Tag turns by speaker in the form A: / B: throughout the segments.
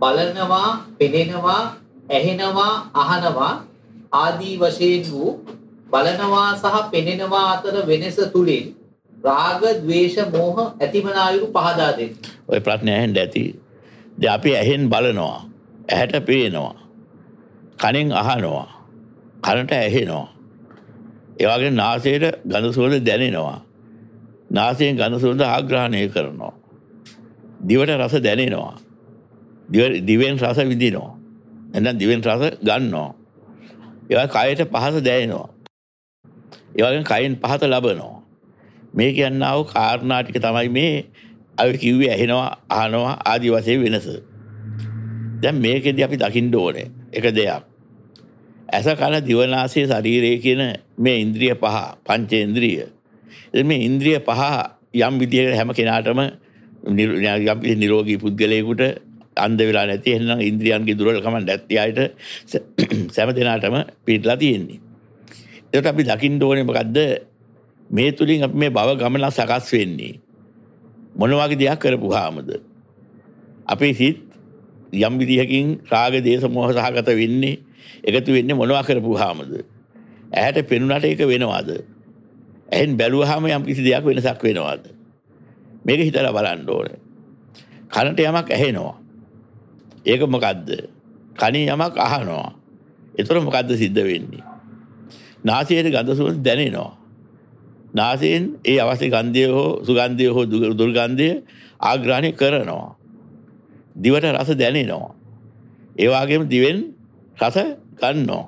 A: බලනවා, පෙනෙනවා, ඇහෙනවා, අහනවා ආදී වශයෙන් වූ බලනවා සහ පෙනෙනවා අතර වෙනස තුලින් රාග, ద్వේෂ, මෝහ ඇතිවනායුරු පහදා දෙන්න.
B: ඔය ප්‍රශ්නේ ඇහෙන්න ඇති. දැන් අපි ඇහෙන් බලනවා, ඇහැට පේනවා, කනෙන් අහනවා, කනට ඇහෙනවා. ඒ වගේම නාසයට ගඳ සුවඳ දැනෙනවා. නාසයෙන් ගඳ සුවඳ ආග්‍රහණය කරනවා. දිවට රස දැනෙනවා. දිවෙන් රස විඳිනවා. එහෙනම් දිවෙන් රස ගන්නවා. ඒ වගේ කයට පහස දැනෙනවා. ඒ වගේම කයෙන් පහස ලබනවා. මේ කියන්නා වූ කාරණා ටික තමයි මේ අපි කිව්වේ ඇහෙනවා, අහනවා ආදී වශයෙන් වෙනස. දැන් මේකෙදී අපි දකින්න ඕනේ එක දෙයක්. ඇස, කන, දිව, නාසය, ශරීරය කියන මේ ඉන්ද්‍රිය පහ, පංචේන්ද්‍රිය. මේ ඉන්ද්‍රිය පහ යම් විදියකට හැම කෙනාටම යම් නිරෝගී පුද්ගලයෙකුට අන්ධ වෙලා නැති එහෙනම් ඉන්ද්‍රියන්ගේ දුර්වලකම නැති අයට සෑම දිනාටම පිටලා තියෙන්නේ. ඒකට අපි දකින්න ඕනේ මොකද්ද? මේ තුලින් අපි මේ භව ගමන සකස් වෙන්නේ මොන වගේ දෙයක් කරපුවාමද? අපේ සිත් යම් විදියකින් රාග, දේශ, මොහ සහගත වෙන්නේ එකතු වෙන්නේ මොනවා කරපුවාමද? ඇහැට පෙනුනට ඒක වෙනවද? ඇහෙන් බැලුවාම යම් කිසි දෙයක් වෙනසක් වෙනවද? මේක හිතලා බලන්න ඕනේ. කනට යමක් ඇහෙනවා. ඒක මොකද්ද? කනින් යමක් අහනවා. ඒතර මොකද්ද සිද්ධ වෙන්නේ? නාසයේ ගඳ සුවඳ දැනෙනවා. නාසයෙන් ඒ අවශ්‍ය ගන්ධය හෝ සුගන්ධය හෝ දුර්ගන්ධය ආග්‍රහණය කරනවා. දිවට රස දැනෙනවා. ඒ වගේම දිවෙන් රස ගන්නවා.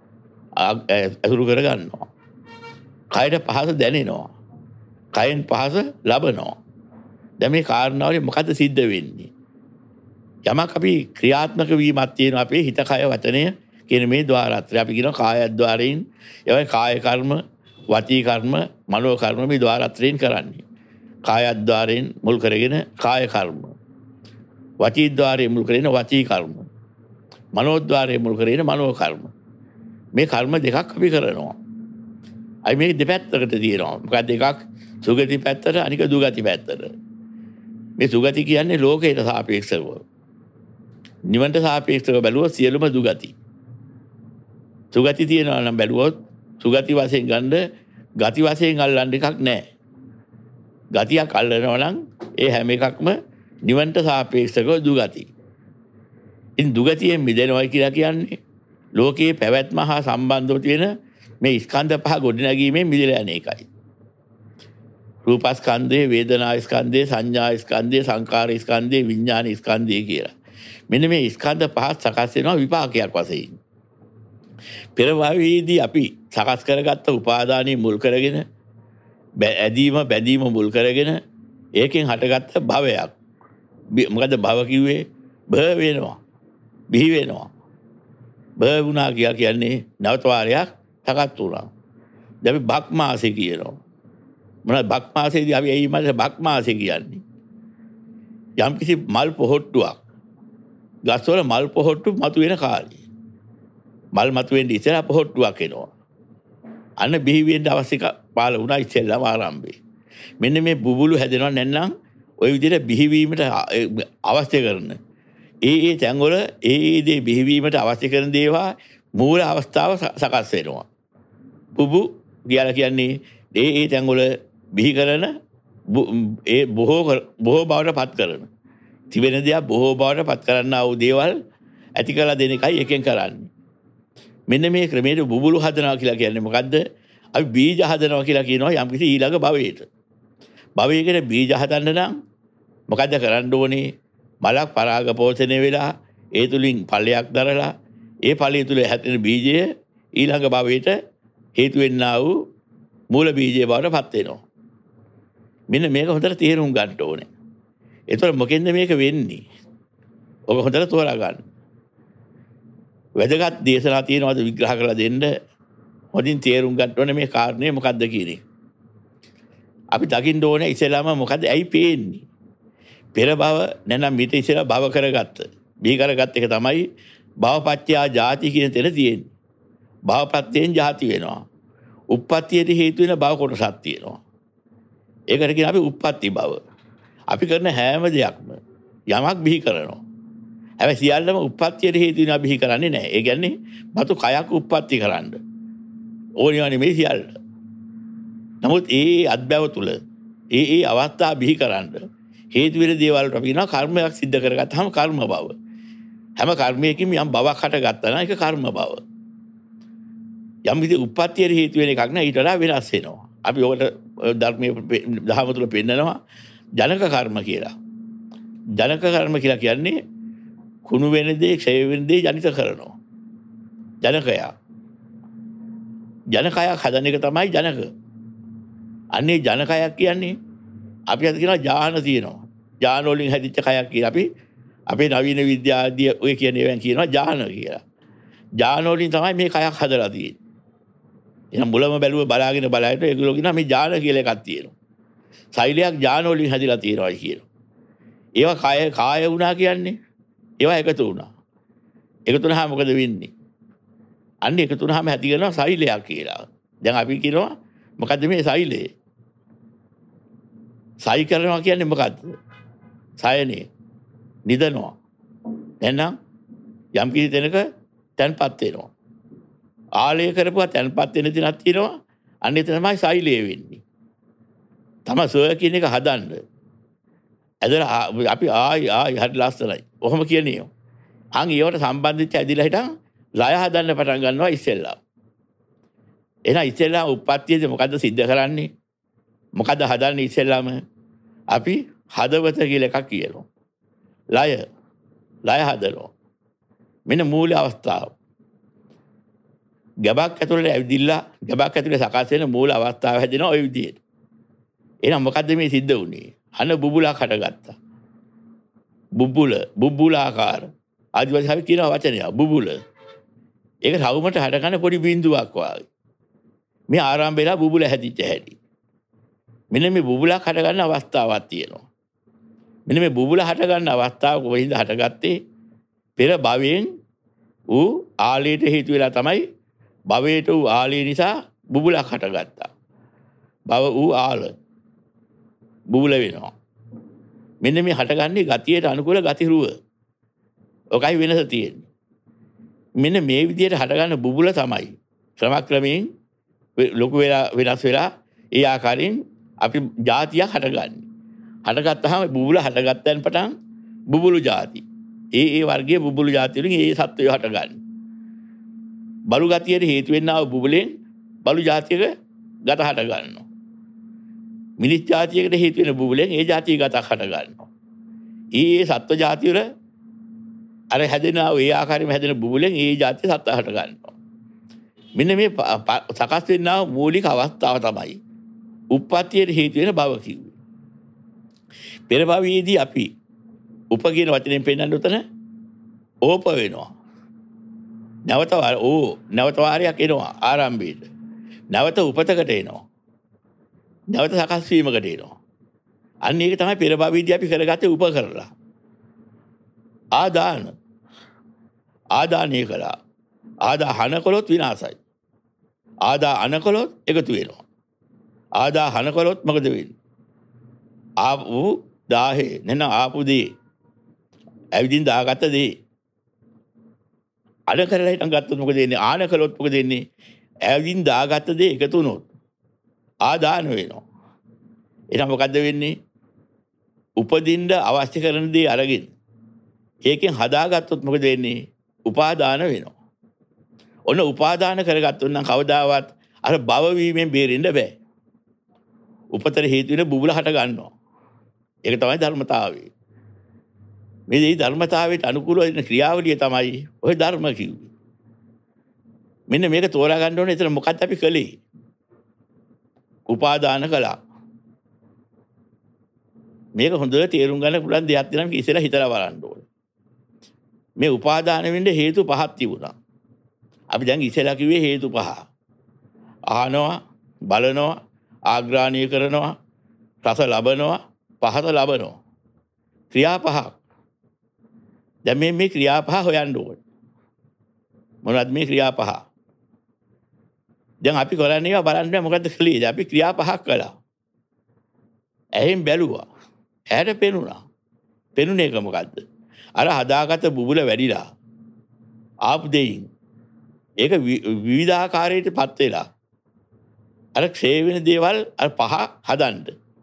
B: අසුරු කර ගන්නවා. කයට පහස දැනෙනවා. කයෙන් පහස ලබනවා. දැන් මේ කාරණාවලින් මොකද්ද සිද්ධ වෙන්නේ? යමක් අපි ක්‍රියාත්මක වීමක් තියෙනවා අපේ හිත, කය, වචනය කියන මේ ద్వාරත්‍රය. අපි කියනවා කායද්්වාරයෙන්, ඒවයි කාය කර්ම, වචී කර්ම, මනෝ කර්ම මේ ద్వාරත්‍රයෙන් කරන්නේ. කායද්්වාරයෙන් මුල් කරගෙන කාය කර්ම, වචීද්්වාරයෙන් මුල් කරගෙන වචී කර්ම, මනෝද්්වාරයෙන් මුල් කරගෙන මනෝ කර්ම. මේ කර්ම දෙකක් අපි කරනවා. අයි මේ දෙපැත්තකට තියෙනවා. මොකක්ද? එකක් සුගති පැත්තට, අනික දුගති පැත්තට. මේ සුගති කියන්නේ ලෝකයට සාපේක්ෂව. නිවනට සාපේක්ෂව බැලුවොත් සියලුම දුගති. සුගති තියෙනවා නම් බැලුවොත් සුගති වශයෙන් ගන්න ගති වශයෙන් අල්ලන්න එකක් නැහැ. ගතියක් අල්ලනවා නම් ඒ හැම එකක්ම නිවනට සාපේක්ෂව දුගති. ඉතින් දුගතියෙන් මිදෙනවා කියලා කියන්නේ ලෝකයේ පැවැත්ම හා සම්බන්ධව තියෙන මේ ස්කන්ධ පහ ගොඩනැගීමෙන් මිදලා යන එකයි. රූපස්කන්ධය, වේදනා ස්කන්ධය, සංඥා ස්කන්ධය, සංකාර ස්කන්ධය, විඥාන ස්කන්ධය කියලා. මෙන්න මේ ස්කන්ධ පහ සකස් වෙනවා විපාකයක් වශයෙන්. පෙර භවයේදී අපි සකස් කරගත්ත උපාදානයේ මුල් කරගෙන ඇදීම බැඳීම මුල් කරගෙන ඒකෙන් හටගත්ත භවයක්. මොකද භව කිව්වේ භව වෙනවා, බිහි වෙනවා. භව වුණා කියන්නේ නැවත වාරයක් සකස් වුණා. දැන් අපි බක් මාසෙ කියනවා. මොනවද බක් මාසෙදී අපි එයි මාසේ බක් මාසෙ කියන්නේ? යම්කිසි මල් පොහොට්ටුවක්, ගස්වල මල් පොහොට්ටු මතුවෙන කාලේ. මල් මතුවෙන්නේ ඉස්සෙල්ලා පොහොට්ටුවක් එනවා. අන්න බිහි වෙන්න අවශ්‍ය පාල වුණා ඉස්සෙල්ලාම ආරම්භයේ. මෙන්න මේ බුබුලු හැදෙනවා නැත්නම් ওই විදිහට බිහිවීමට අවශ්‍ය කරන ඒ තැන්වල ඒ දේ බිහිවීමට අවශ්‍ය කරන දේවා මූල අවස්ථාව සකස් වෙනවා. බුබු කියලා කියන්නේ ඒ තැන්වල බිහි කරන ඒ බොහෝ බවට පත් කරන තිබෙන දේ බොහෝ බවට පත් කරන්නා වූ දේවල් ඇති කළ දෙන එකයි එකෙන් කරන්නේ. මෙන්න මේ ක්‍රමයේ බුබුලු හදනවා කියලා කියන්නේ මොකද්ද? අපි බීජ හදනවා කියලා කියනවා යම්කිසි ඊළඟ භවයකට. භවයකට බීජ හදන්න නම් මොකද්ද කරන්න ඕනේ? මලක් පරාග පෝෂණය වෙලා ඒ තුලින් ඵලයක් දරලා ඒ ඵලය තුල හැදෙන බීජය ඊළඟ භවයට හේතු වෙන්නා වූ මූල බීජය බවට පත් වෙනවා. මෙන්න මේක හොඳට තේරුම් ගන්න ඕනේ. ඒතර මොකෙන්ද මේක වෙන්නේ? ඔබ හොඳට තෝරා ගන්න. වැදගත් දේශනා තියෙනවාද විග්‍රහ කරලා දෙන්න. හොඳින් තේරුම් ගන්න ඕනේ මේ කාරණේ මොකද්ද කියන එක. අපි දකින්න ඕනේ ඉස්සෙල්ලාම මොකද්ද ඇයි පේන්නේ? පෙර භව නැත්නම් මිට ඉස්සෙල්ලා භව කරගත්ත. බිහි කරගත්ත එක තමයි භවපත්‍යා ජාති කියන තැන තියෙන්නේ. භවපත්‍යෙන් ජාති වෙනවා. උප්පත්තියට හේතු වෙන භව කොටසක් තියෙනවා. ඒකට කියන අපි උප්පත්ති භව. අපි කරන හැම දෙයක්ම යමක් බිහි කරනවා. හැබැයි සියල්ලම උප්පත්තියට හේතු වෙන අපි කරන්නේ නැහැ. ඒ කියන්නේ බතු කයක් උප්පත්ති කරන්න. ඕනියව නෙමෙයි සියල්ල. නමුත් ඒ අත්බැව තුල ඒ අවස්ථා බිහි කරන්න හේතු වෙන දේවල් වලට අපි කියනවා කර්මයක් සිද්ධ කරගත්තාම කර්ම භව. හැම කර්මයකින්ම යම් භවයක් හටගත්තා නම් ඒක කර්ම භව. යම් විදිහේ උප්පත්තියට හේතු වෙන එකක් නෑ ඊට වඩා වෙනස් වෙනවා. අපි ඔකට ධර්මයේ දහම තුල පෙන්නනවා ජනක කර්ම කියලා. ජනක කර්ම කියලා කියන්නේ කුණු වෙන දේ, ක්ෂය වෙන දේ ජනිත කරනවා. ජනකයා. ජනකයක් හදන එක තමයි ජනක. අන්නේ ජනකයක් කියන්නේ අපි අද කියනවා ජාන තියෙනවා. ජාන වලින් හැදිච්ච කයක් කියලා අපි අපේ නවීන විද්‍යාදී ඔය කියන ඒවාන් කියනවා ජාන කියලා. ජාන වලින් තමයි මේ කයක් හදලා තියෙන්නේ. එහෙනම් මුලම බැලුව බලාගෙන ඒගොල්ලෝ කියනවා මේ ජාන කියලා එකක් තියෙනවා. සෛලයක් ජාන වලින් හැදිලා තියෙනවා කියනවා. ඒවා කාය වුණා කියන්නේ ඒවා එකතු වුණා. එකතු වුණාම මොකද වෙන්නේ? අන්න එකතු වුණාම ඇති කරනවා සෛලයක් කියලා. දැන් අපි කියනවා මොකද්ද මේ සෛලය? සයි කරනවා කියන්නේ මොකද්ද? සයනේ නිදනවා. එහෙනම් යම් කිසි තැනක තැන්පත් වෙනවා. ආලය කරපුවා තැන්පත් වෙන දිනක් තියෙනවා. අන්න ඒ තමයි සෛලය වෙන්නේ. තම සොය කියන එක හදන්න. ඇදලා අපි ආයි හරි ලස්සනයි. කොහොම කියන්නේ? අන් ඒවට සම්බන්ධිත ඇදිලා හිටන් ලය හදන්න පටන් ගන්නවා ඉස්සෙල්ලා. එහෙනම් ඉස්සෙල්ලා උප්පත්තියේදී මොකද්ද සිද්ධ කරන්නේ? මොකද්ද හදන්නේ ඉස්සෙල්ලාම? අපි හදවත කියලා එකක් කියනවා. ලය හදනවා. මෙන්න මූල අවස්ථාව. ගැබක් ඇතුළේ ඇවිදිලා ගැබක් ඇතුළේ සකස් වෙන මූල අවස්ථාව හැදෙනවා ওই විදිහට. එහෙනම් මොකද්ද මේ සිද්ධ වුනේ? අන්න බුබුලක් හටගත්තා. බුබුලාකාර. ආදිවාසී අපි කියන වචනය බුබුල. ඒක රවුමට හටගන්න පොඩි බිඳුවක් වගේ. මේ ආරම්භ වෙලා බුබුල හැදිච්ච හැටි. මෙන්න මේ බුබුලක් හටගන්න අවස්ථාවක් තියෙනවා. මෙන්න මේ බුබුල හටගන්න අවස්ථාව කොහොමද හටගත්තේ? පෙර භවයෙන් ඌ ආලයට හේතු වෙලා තමයි භවයට ඌ ආලය නිසා බුබුලක් හටගත්තා. භව ඌ ආල බුබුල වෙනවා. මෙන්න මේ හටගන්නේ ගතියට අනුකූල ගති රුව. ඔකයි වෙනස තියෙන්නේ. මෙන්න මේ විදිහට හටගන්න බුබුල තමයි ක්‍රමක්‍රමයෙන් ලොකු වෙලා වෙනස් වෙලා ඒ ආකාරයෙන් අපි જાතියක් හටගන්නේ. හටගත්තාම බුබුල හටගත්තන් පටන් බුබුලු જાති. ඒ වර්ගයේ බුබුලු જાති වලින් ඒ සත්වය හටගන්නේ. බලු ගතියට හේතු වෙන්නා වූ බුබුලෙන් බලු જાතියක ගත හට ගන්නවා. මිනිස් જાතියකට හේතු වෙන බුබුලෙන් ඒ જાතිය ගතක් හට ගන්නවා. ඒ සත්ව જાති වල අර හැදෙනා ඒ ආකාරයෙන්ම හැදෙන බුබුලෙන් ඒ જાතිය සත්ව හට ගන්නවා. මෙන්න මේ සකස් වෙනා මූලික අවස්ථාව තමයි උප්පත්තියට හේතු වෙන භව කිව්වේ. පෙර භවයේදී අපි උප කියන වචනයෙන් පෙන්නන්න උතන ඕප වෙනවා. නැවත වාරයක් එනවා ආරම්භයේට. නැවත උපතකට එනවා. නැවත සකස් වීමකට එනවා. අන්න ඒක තමයි පෙර භවයේදී අපි කරගත්තේ උප කරලා. ආදානය කළා. ආදාහන කළොත් විනාශයි. ආදාහන කළොත් එකතු වෙනවා. ආදාහන කළොත් මොකද වෙන්නේ? ආපු දාහේ නැන ආපු දේ ඇවිදින් දාගත්ත දේ අඩ කරලා හිටන් ගත්තොත් මොකද වෙන්නේ? ආන කළොත් මොකද වෙන්නේ? ඇවිදින් දාගත්ත දේ එකතු වුණොත් ආදාන වෙනවා. එහෙනම් මොකද්ද වෙන්නේ? උපදින්න අවශ්‍ය කරන දේ අරගෙන ඒකෙන් හදාගත්තොත් මොකද වෙන්නේ? උපාදාන වෙනවා. ඔන්න උපාදාන කරගත්තොත් නම් කවදාවත් අර භව වීමෙන් බේරෙන්න බෑ. උපතර හේතු වෙන බුබුල හට ගන්නවා. ඒක තමයි ධර්මතාවය. මේ ධර්මතාවයට අනුකූල වෙන ක්‍රියාවලිය තමයි ඔය ධර්ම කිව්වේ. මෙන්න මේක තෝරා ගන්න ඕනේ. එතන මොකක්ද අපි කළේ? උපාදාන කළා. මේක හොඳට තේරුම් ගන්න පුළුවන් දෙයක් දෙනම් ඉස්සෙල්ලා හිතලා බලන්න ඕනේ. මේ උපාදාන වෙන්න හේතු පහක් තිබුණා. අපි දැන් ඉස්සෙල්ලා කිව්වේ හේතු පහ. අහනවා, බලනවා, ආග්‍රහණය කරනවා, රස ලබනවා, පහත ලබනවා. ක්‍රියා පහක්. දැන් මේ ක්‍රියා පහ හොයන්න ඕනේ. මොනවද මේ ක්‍රියා පහ? දැන් අපි කරන්නේ ඒවා බලන්න මොකද්ද කළේ? අපි ක්‍රියා පහක් කළා. ඇහෙන් බැලුවා. ඇහැට පෙනුණා. පෙනුනේ එක මොකද්ද? අර හදාගත්ත බුබුල වැඩිලා ආපු දෙයින් ඒක විවිධාකාරයට පත් වෙලා අර ක්ෂය වෙන දේවල් අර පහ හදන්න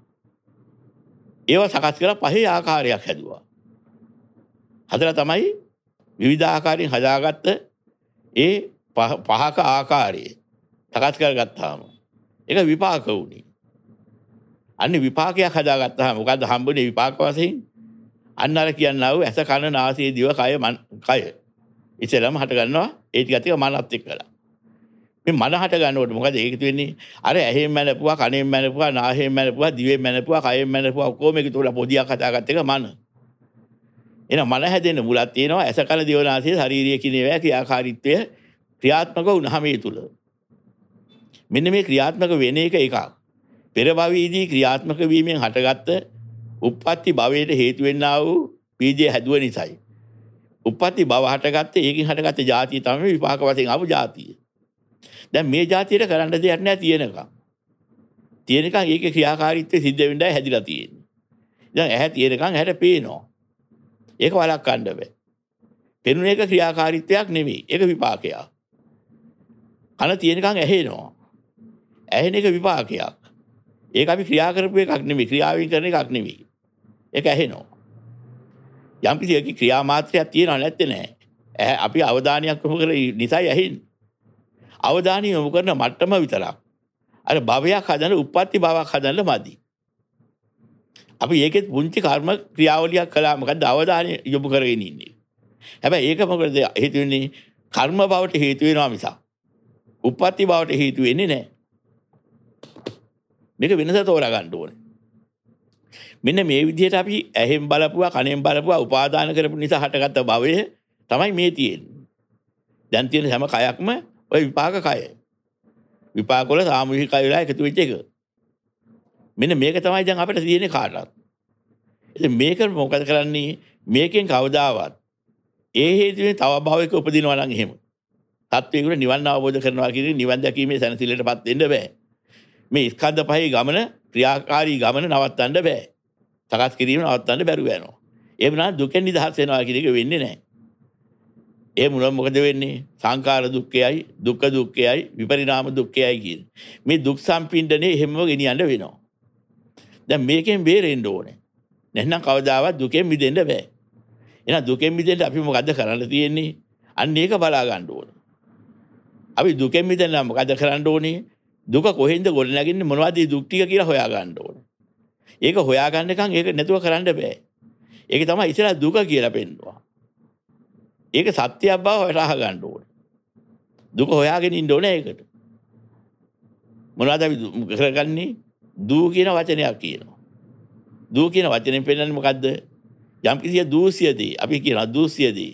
B: ඒවා සකස් කරලා පහේ ආකාරයක් හැදුවා. හදලා තමයි විවිධාකාරයෙන් හදාගත්ත ඒ පහක ආකාරය සකස් කරගත්තාම ඒක විපාක වුණේ. අන්න විපාකයක් හදාගත්තාම මොකද්ද හම්බුනේ විපාක වශයෙන්? අන්න අර කියනවා ඇස කන නාසය දිව කය ඉතලම හට ගන්නවා ඒ ටික මනත් එක්කලා. මේ මන හට ගන්නකොට මොකද ඒක වෙන්නේ? අර ඇහෙන් මැනපුවා, කනෙන් මැනපුවා, නාසයෙන් මැනපුවා, දිවෙන් මැනපුවා, කයෙන් මැනපුවා ඔක්කොම එකතු කරලා පොදියක් හදාගත්ත එක මන. එහෙනම් මන හැදෙන්න මුලක් තියෙනවා ඇස කන දිව නාසය ශාරීරිය කියන ඒවා ක්‍රියාකාරීත්වය ක්‍රියාත්මක වුණාම ඒ තුල. මෙන්න මේ ක්‍රියාත්මක වෙන එක එකක්. පෙර භවයේදී ක්‍රියාත්මක වීමෙන් හටගත්ත උප්පත්ති භවයට හේතු වෙන්නා වූ බීජය හැදුව නිසායි. උප්පත්ති භව හටගත්තේ ඒකින් හටගත්ත જાතිය තමයි විපාක වශයෙන් ආපු જાතිය. දැන් මේ જાතියට කරන්න දෙයක් නැහැ තියෙනකම්. තියෙනකම් ඒකේ ක්‍රියාකාරීත්වය සිද්ධ වෙන්නයි හැදිලා තියෙන්නේ. දැන් ඇහැ තියෙනකම් ඇහැට පේනවා. ඒක වළක්වන්න බෑ. පෙනුන එක ක්‍රියාකාරීත්වයක් නෙමෙයි. ඒක විපාකයක්. කන තියෙනකම් ඇහෙනවා. ඇහෙන එක විපාකයක්. ඒක අපි ක්‍රියා කරපු එකක් නෙමෙයි. ක්‍රියාවෙන් කරන එකක් නෙමෙයි. ඒක ඇහෙනවා. යම් කිසි ක්‍රියා මාත්‍රයක් තියෙනව නැත්තේ නෑ. අපි අවධානයක් යොමු කරලා නිසයි ඇහෙන්නේ. අවධානය යොමු කරන මට්ටම විතරක්. අර භවයක් හදන්න උප්පත්ති භවයක් හදන්න මදි. අපි ඒකෙත් පුංචි කර්ම ක්‍රියාවලියක් කළා මොකද්ද අවධානය යොමු කරගෙන ඉන්නේ. හැබැයි ඒක මොකද හේතු වෙන්නේ කර්ම භවට හේතු වෙනවා මිසක් උප්පත්ති භවට හේතු වෙන්නේ නැහැ. මේක වෙනස තෝරා ගන්න ඕනේ. මෙන්න මේ විදිහට අපි ඇහෙන් බලපුවා කනෙන් බලපුවා උපාදාන කරපු නිසා හටගත්ත භවය තමයි මේ තියෙන්නේ. දැන් තියෙන හැම කයක්ම ඔය විපාක කය. විපාක වල සාමූහික කය වල එකතු වෙච්ච එක. මෙන්න මේක තමයි දැන් අපිට තියෙන්නේ කාටවත්. ඉතින් මේක මොකද කරන්නේ? මේකෙන් කවදාවත් ඒ හේතුවෙන් තව භවයක උපදිනවා නම් එහෙම. තත්වයකට නිවන් අවබෝධ කරනවා කියන්නේ නිවන් දැකීමේ සැනසෙල්ලටපත් වෙන්න බෑ. මේ ස්කන්ධ පහේ ගමන ක්‍රියාකාරී ගමන නවත්තන්න බෑ. සකස් කිරීම නවත්තන්න බැරුව යනවා. එහෙම නම් දුකෙන් නිදහස් වෙනවා කියන එක වෙන්නේ නැහැ. ඒ මොකද වෙන්නේ? සංඛාර දුක්ඛයයි, දුක්ඛ දුක්ඛයයි, විපරිණාම දුක්ඛයයි කියන්නේ. මේ දුක් සම්පින්ඩනේ එහෙමම ගෙනියන්න වෙනවා. දැන් මේකෙන් බේරෙන්න ඕනේ. නැත්නම් කවදාවත් දුකෙන් මිදෙන්න බෑ. එහෙනම් දුකෙන් මිදෙන්න අපි මොකද්ද කරන්න තියෙන්නේ? අන්න ඒක බලා ගන්න ඕනේ. අපි දුකෙන් මිදෙන්න මොකද්ද කරන්න ඕනේ? දුක කොහෙන්ද ගොඩ නැගින්නේ මොනවද මේ දුක් ටික කියලා හොයා ගන්න ඕනේ. ඒක හොයා ගන්න එකන් ඒක නැතුව කරන්න බෑ. ඒක තමයි ඉතලා දුක කියලා පෙන්නවා. ඒක සත්‍යයක් බව හොයා ගන්න ඕනේ. දුක හොයාගෙන ඉන්න ඕනේ ඒකට. මොනවද අපි කරගන්නේ? දූ කියන වචනයක් කියනවා. දූ කියන වචනේ පෙන්නන්නේ මොකද්ද? යම් කිසි දූසියදී අපි කියනවා දූසියදී.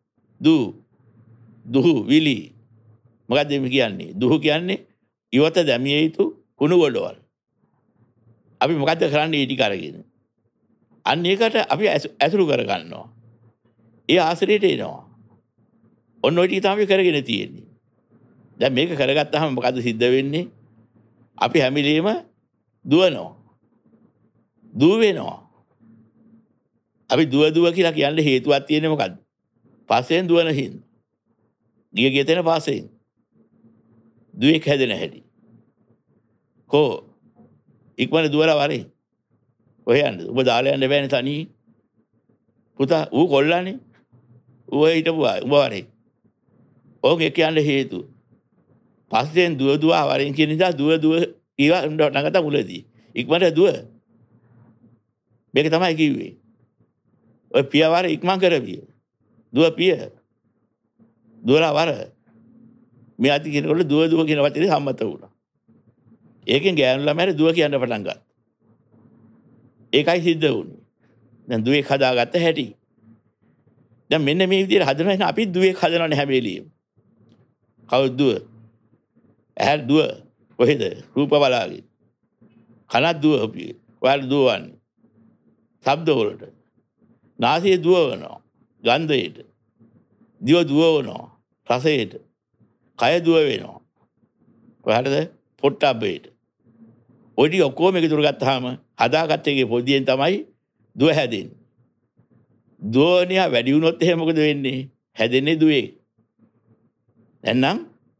B: දූ විලි. මොකද්ද මේ කියන්නේ? දූ කියන්නේ ඉවත දැමිය යුතු කුණු ගොඩවල්. අපි මොකද්ද කරන්නේ ඊටි කරගෙන? අන්න ඒකට අපි ඇසුරු කර ගන්නවා. ඒ ආශ්‍රයයට එනවා. ඔන්න ඔය ටික තමයි කරගෙන තියෙන්නේ. දැන් මේක කරගත්තාම මොකද්ද සිද්ධ වෙන්නේ? අපි හැමිලීම දුවනවා. දුව වෙනවා. අපි දුව කියලා කියන්න හේතුවක් තියෙන්නේ මොකද්ද? පස්සෙන් දුවන හින්දා. ගිය තැන පස්සෙන්. දුවෙක් හැදෙන හැටි. කෝ ඉක්මන දුවලා වරේ. ඔය යන්නේ. ඔබ දාලා යන්න බෑනේ තනියි. පුතා ඌ කොල්ලානේ. ඌ හිටපුවා. උඹ වරේ. ඕකේ කියන්න හේතු. පස්සෙන් දුව වරෙන් කියන නිසා දුව ඊවා නගත මුලදී. ඉක්මනට දුව. මේක තමයි කිව්වේ. ඔය පියවර ඉක්මන් කරපිය. දුව පිය. දුවලා වර. මේ අති කියනකොට දුව කියන වචනේ සම්මත වුණා. ඒකෙන් ගෑනු ළමයාට දුව කියන්න පටන් ගත්තා. ඒකයි සිද්ධ වුණේ. දැන් දුවෙක් හදාගත්ත හැටි. දැන් මෙන්න මේ විදිහට හදනවා නම් අපි දුවෙක් හදනවනේ හැම වෙලෙම. කවුද දුව? ඇහැ දුව කොහෙද? රූප බලාගෙන. කනක් දුව අපි. ඔයාලා දුවන්නේ. ශබ්ද වලට. නාසය දුවනවා. ගන්ධයට. දිව දුවනවා. රසයට. කය දුව වෙනවා. ඔයාලද පොට්ටබ්බේට. ඔය ටික ඔක්කොම එකතු කරගත්තාම හදාගත්ත එකේ පොදියෙන් තමයි දුව හැදෙන්නේ. දුවනියා වැඩි වුණොත් එහෙම මොකද වෙන්නේ? හැදෙන්නේ දුවේ. නැත්නම්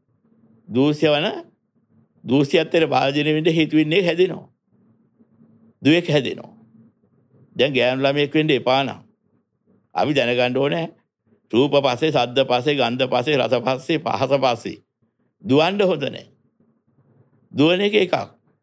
B: දූෂ්‍යත්වයට භාජනය වෙන්න හේතු වෙන්නේ හැදෙනවා. දුවෙක් හැදෙනවා. දැන් ගෑනු ළමයෙක් වෙන්න එපා නම් අපි දැනගන්න ඕනේ රූප පස්සේ, ශබ්ද පස්සේ, ගන්ධ පස්සේ, රස පස්සේ, පහස පස්සේ දුවන්න හොඳ නැහැ. දුවන එක එකක්.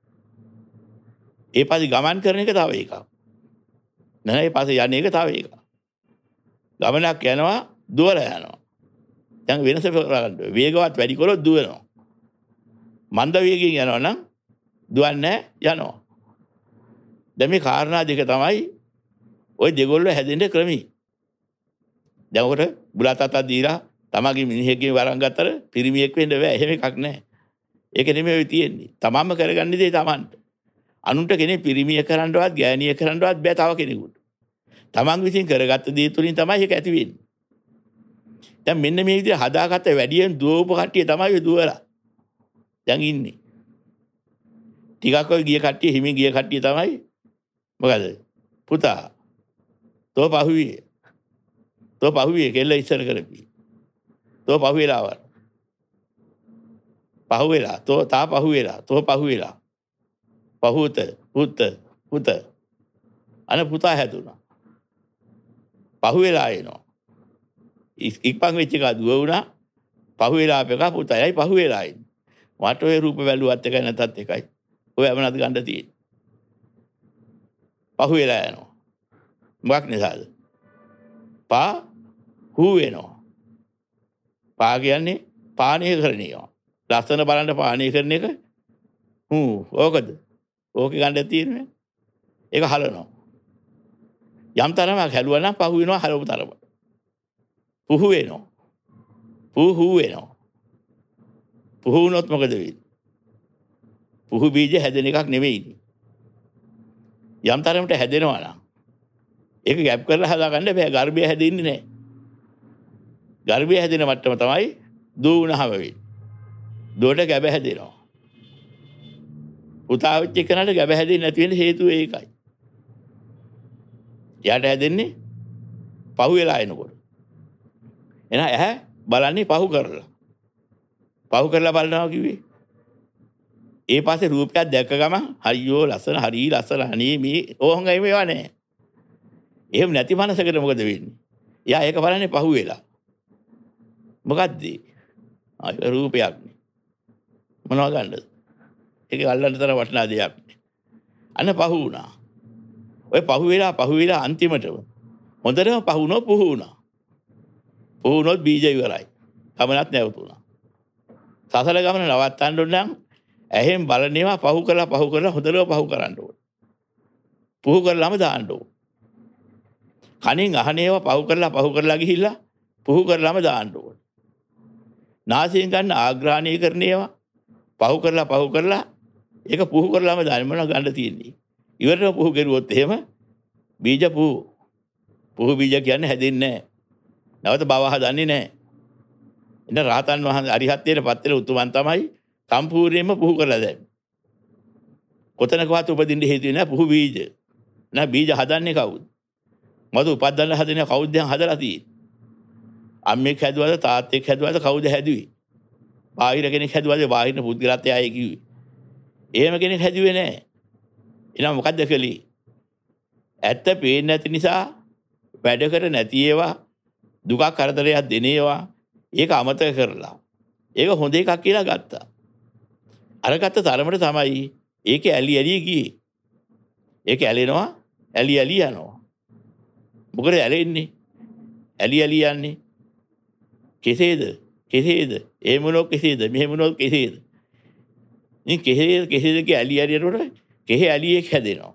B: ඒ පස්සේ ගමන් කරන එක තව එකක්. නැහැ ඒ පස්සේ යන්නේ එක තව එකක්. ගමනක් යනවා දුවලා යනවා. දැන් වෙනස කරගන්න. වේගවත් වැඩි කරොත් දුවනවා. මන්ද වේගයෙන් යනවා නම් දුවන්නේ යනවා. දැන් මේ කාරණා දෙක තමයි ওই දෙගොල්ලෝ හැදෙන්න ක්‍රමී. දැන් උකට බුලත් අතක් දීලා තමන්ගේ මිනිහෙක්ගේ වරන් ගත්තට පිරිමියෙක් වෙන්න බෑ. එහෙම එකක් නැහැ. ඒක නෙමෙයි තියෙන්නේ. තමන්ම කරගන්න දේ තමන්ට. අනුන්ට කෙනෙක් පිරිමිය කරන්නවත් ගෑණිය කරන්නවත් බෑ තව කෙනෙකුට. තමන් විසින් කරගත්ත දේ තුලින් තමයි ඒක ඇති වෙන්නේ. දැන් මෙන්න මේ විදිහට හදාගත්ත වැඩියෙන් දුවපු කට්ටිය තමයි දුවලා දැන් ඉන්නේ. ටිකක් ඔය ගිය කට්ටිය හිමින් ගිය කට්ටිය තමයි මොකද? පුතා තෝ පහුවියේ කෙල්ල ඉස්සර කරපි. තෝ පහුවෙලා පුත අන පුතා හැදුනා. පහුවෙලා එනවා. ඉක්පන් වෙච්ච එක දුව වුණා. පහුවෙලා අපේක පුතයි පහුවෙලා ඉන්නේ. මට ඔය රූප බැලුවත් එකයි නැතත් එකයි. ඔය අපනත් ගන්න තියෙන්නේ. පහුවෙලා යනවා. මොකක් නිසාද? හූ වෙනවා. පා කියන්නේ පානය කරන ඒවා. ලස්සන බලන්න පානය කරන එක ඕකද? ඕකේ ගන්න තියෙන්නේ. ඒක හලනවා. යම් තරමක් හැලුවා නම් පහු වෙනවා හලවපු තරමට. පුහු වෙනවා. පුහු වෙනවා. පුහු වුණොත් මොකද වෙන්නේ? පුහු බීජ හැදෙන එකක් නෙවෙයිනේ. යම් තරමට හැදෙනවා නම් ඒක ගැප් කරලා හදාගන්න බෑ. ගර්භය හැදෙන්නේ නැහැ. ගර්භය හැදෙන මට්ටම තමයි දූ වුණාම වෙන්නේ. දුවට ගැබ හැදෙනවා. පුතා වෙච්ච එකනට ගැබ හැදෙන්නේ නැති වෙන හේතුව ඒකයි. යාට හැදෙන්නේ පහු වෙලා එනකොට. එහෙනම් ඇහැ බලන්නේ පහු කරලා. පහු කරලා බලනවා කිව්වේ. ඒ පස්සේ රූපයක් දැක්ක ගමන් අයියෝ ලස්සන හරි ලස්සන අනේ මේ ඕංගයි මේවා නැහැ. එහෙම නැති මනසකට මොකද වෙන්නේ? එයා ඒක බලන්නේ පහු වෙලා. මොකද්ද? රූපයක් නේ. මොනව ගන්නද? ඒක අල්ලන්න තරම් වටිනා දෙයක් නේ. අන්න පහු වුණා. ඔය පහු වෙලා අන්තිමටම හොඳටම පහු වුණා පුහු වුණා. පුහු වුණොත් බීජ ඉවරයි. ගමනක් නැවතුණා. සසල ගමන නවත්තන්න ඕන නම් ඇහෙන් බලන්නේවා පහු කරලා හොඳටම පහු කරන්න ඕන. පුහු කරලාම දාන්න ඕන. කනින් අහනේවා පහු කරලා ගිහිල්ලා පුහු කරලාම දාන්න ඕන. නාසයෙන් ගන්න ආග්‍රහණය කරන්නේවා පහු කරලා ඒක පුහු කරලාම දාන්න මොනවද ගන්න තියෙන්නේ. ඉවරට පුහු කරුවොත් එහෙම බීජ පුහු බීජ කියන්නේ හැදෙන්නේ නැහැ. නැවත බව හදන්නේ නැහැ. එන්න රහතන් වහන්සේ අරිහත්ත්වයට පත් වෙන උතුමන් තමයි සම්පූර්ණයෙන්ම පුහු කරලා දැම්මේ. කොතනකවත් උපදින්න හේතු නැහැ පුහු බීජ. නැහ බීජ හදන්නේ කවුද? මතු උපදන්න හදන්නේ කවුද දැන් හදලා තියෙන්නේ? අම්මෙක් හැදුවද තාත්තෙක් හැදුවද කවුද හැදුවේ? බාහිර කෙනෙක් හැදුවද බාහිර පුද්ගලත්වය ආයේ කිව්වේ. එහෙම කෙනෙක් හැදුවේ නැහැ. එහෙනම් මොකද්ද කළේ? ඇත්ත පේන්නේ නැති නිසා වැඩ කර නැති ඒවා දුකක් කරදරයක් දෙන ඒවා ඒක අමතක කරලා ඒක හොඳ එකක් කියලා ගත්තා. අරගත්ත තරමට තමයි ඒක ඇලි ගියේ. ඒක ඇලෙනවා ඇලි යනවා. මොකද ඇලෙන්නේ? ඇලි යන්නේ. කෙසේද? එහෙමනොත් කෙසේද? මෙහෙමනොත් කෙසේද? මේ කෙසේද කිය ඇලි යනකොට කෙහෙ ඇලියෙක් හැදෙනවා.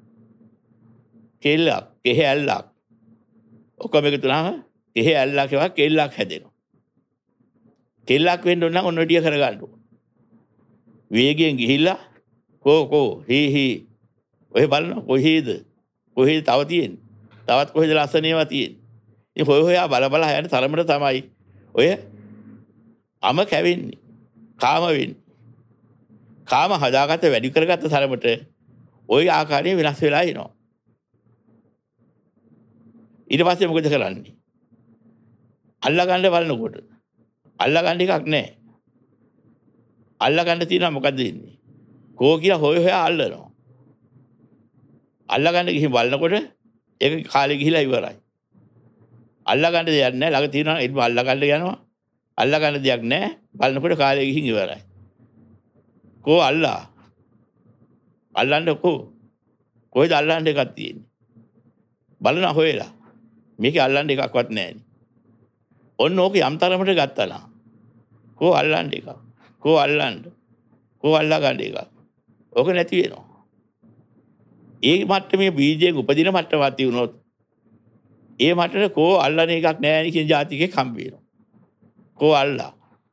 B: කෙහෙ ඇල්ලක්. ඔක්කොම එකතු වුණාම කෙහෙ ඇල්ලක් වගේ කෙල්ලක් හැදෙනවා. කෙල්ලක් වෙන්න ඕන නම් ඔන්න ටික කරගන්න ඕන. වේගයෙන් ගිහිල්ලා කෝ හී ඔය බලන කොහෙද තව තියෙන්නේ? තවත් කොහෙද ලස්සන ඒවා තියෙන්නේ? ඉතින් හොයා බල යන තරමට තමයි ඔය අම කැවෙන්නේ. කාම වෙන්නේ. කාම හදාගත්ත වැඩි කරගත්ත තරමට ওই ආකාරයෙන් වෙනස් වෙලා එනවා. ඊට පස්සේ මොකද කරන්නේ? අල්ලා ගන්න බලනකොට අල්ලා ගන්න එකක් නැහැ. අල්ලා ගන්න තියෙනවා මොකද්ද ඉන්නේ? කෝ කියලා හොය හොයා අල්ලනවා. අල්ලා ගන්න ගිහින් බලනකොට ඒක කාලේ ගිහිලා ඉවරයි. අල්ලා ගන්න දෙයක් නැහැ. ළඟ තියෙනවා ඒත් අල්ලා ගන්න යනවා. අල්ලා ගන්න දෙයක් නැහැ. බලනකොට කාලේ ගිහින් ඉවරයි. කෝ අල්ලා. අල්ලන්න කෝ. කොහෙද අල්ලන්න එකක් තියෙන්නේ? බලන හොයලා. මේකේ අල්ලන්න එකක්වත් නැහැ. ඔන්න ඕක යම් තරමට ගත්තා නම්. කෝ අල්ලන්න එක. කෝ අල්ලන්න. කෝ අල්ලා ගන්න එක. ඕක නැති වෙනවා. ඒ මට්ටමේ බීජයෙන් උපදින මට්ටමක් තියුණොත් ඒ මට්ටමේ කෝ අල්ලන එකක් නැහැ කියන જાතිකේ හම්බ වෙනවා. කෝ අල්ලා.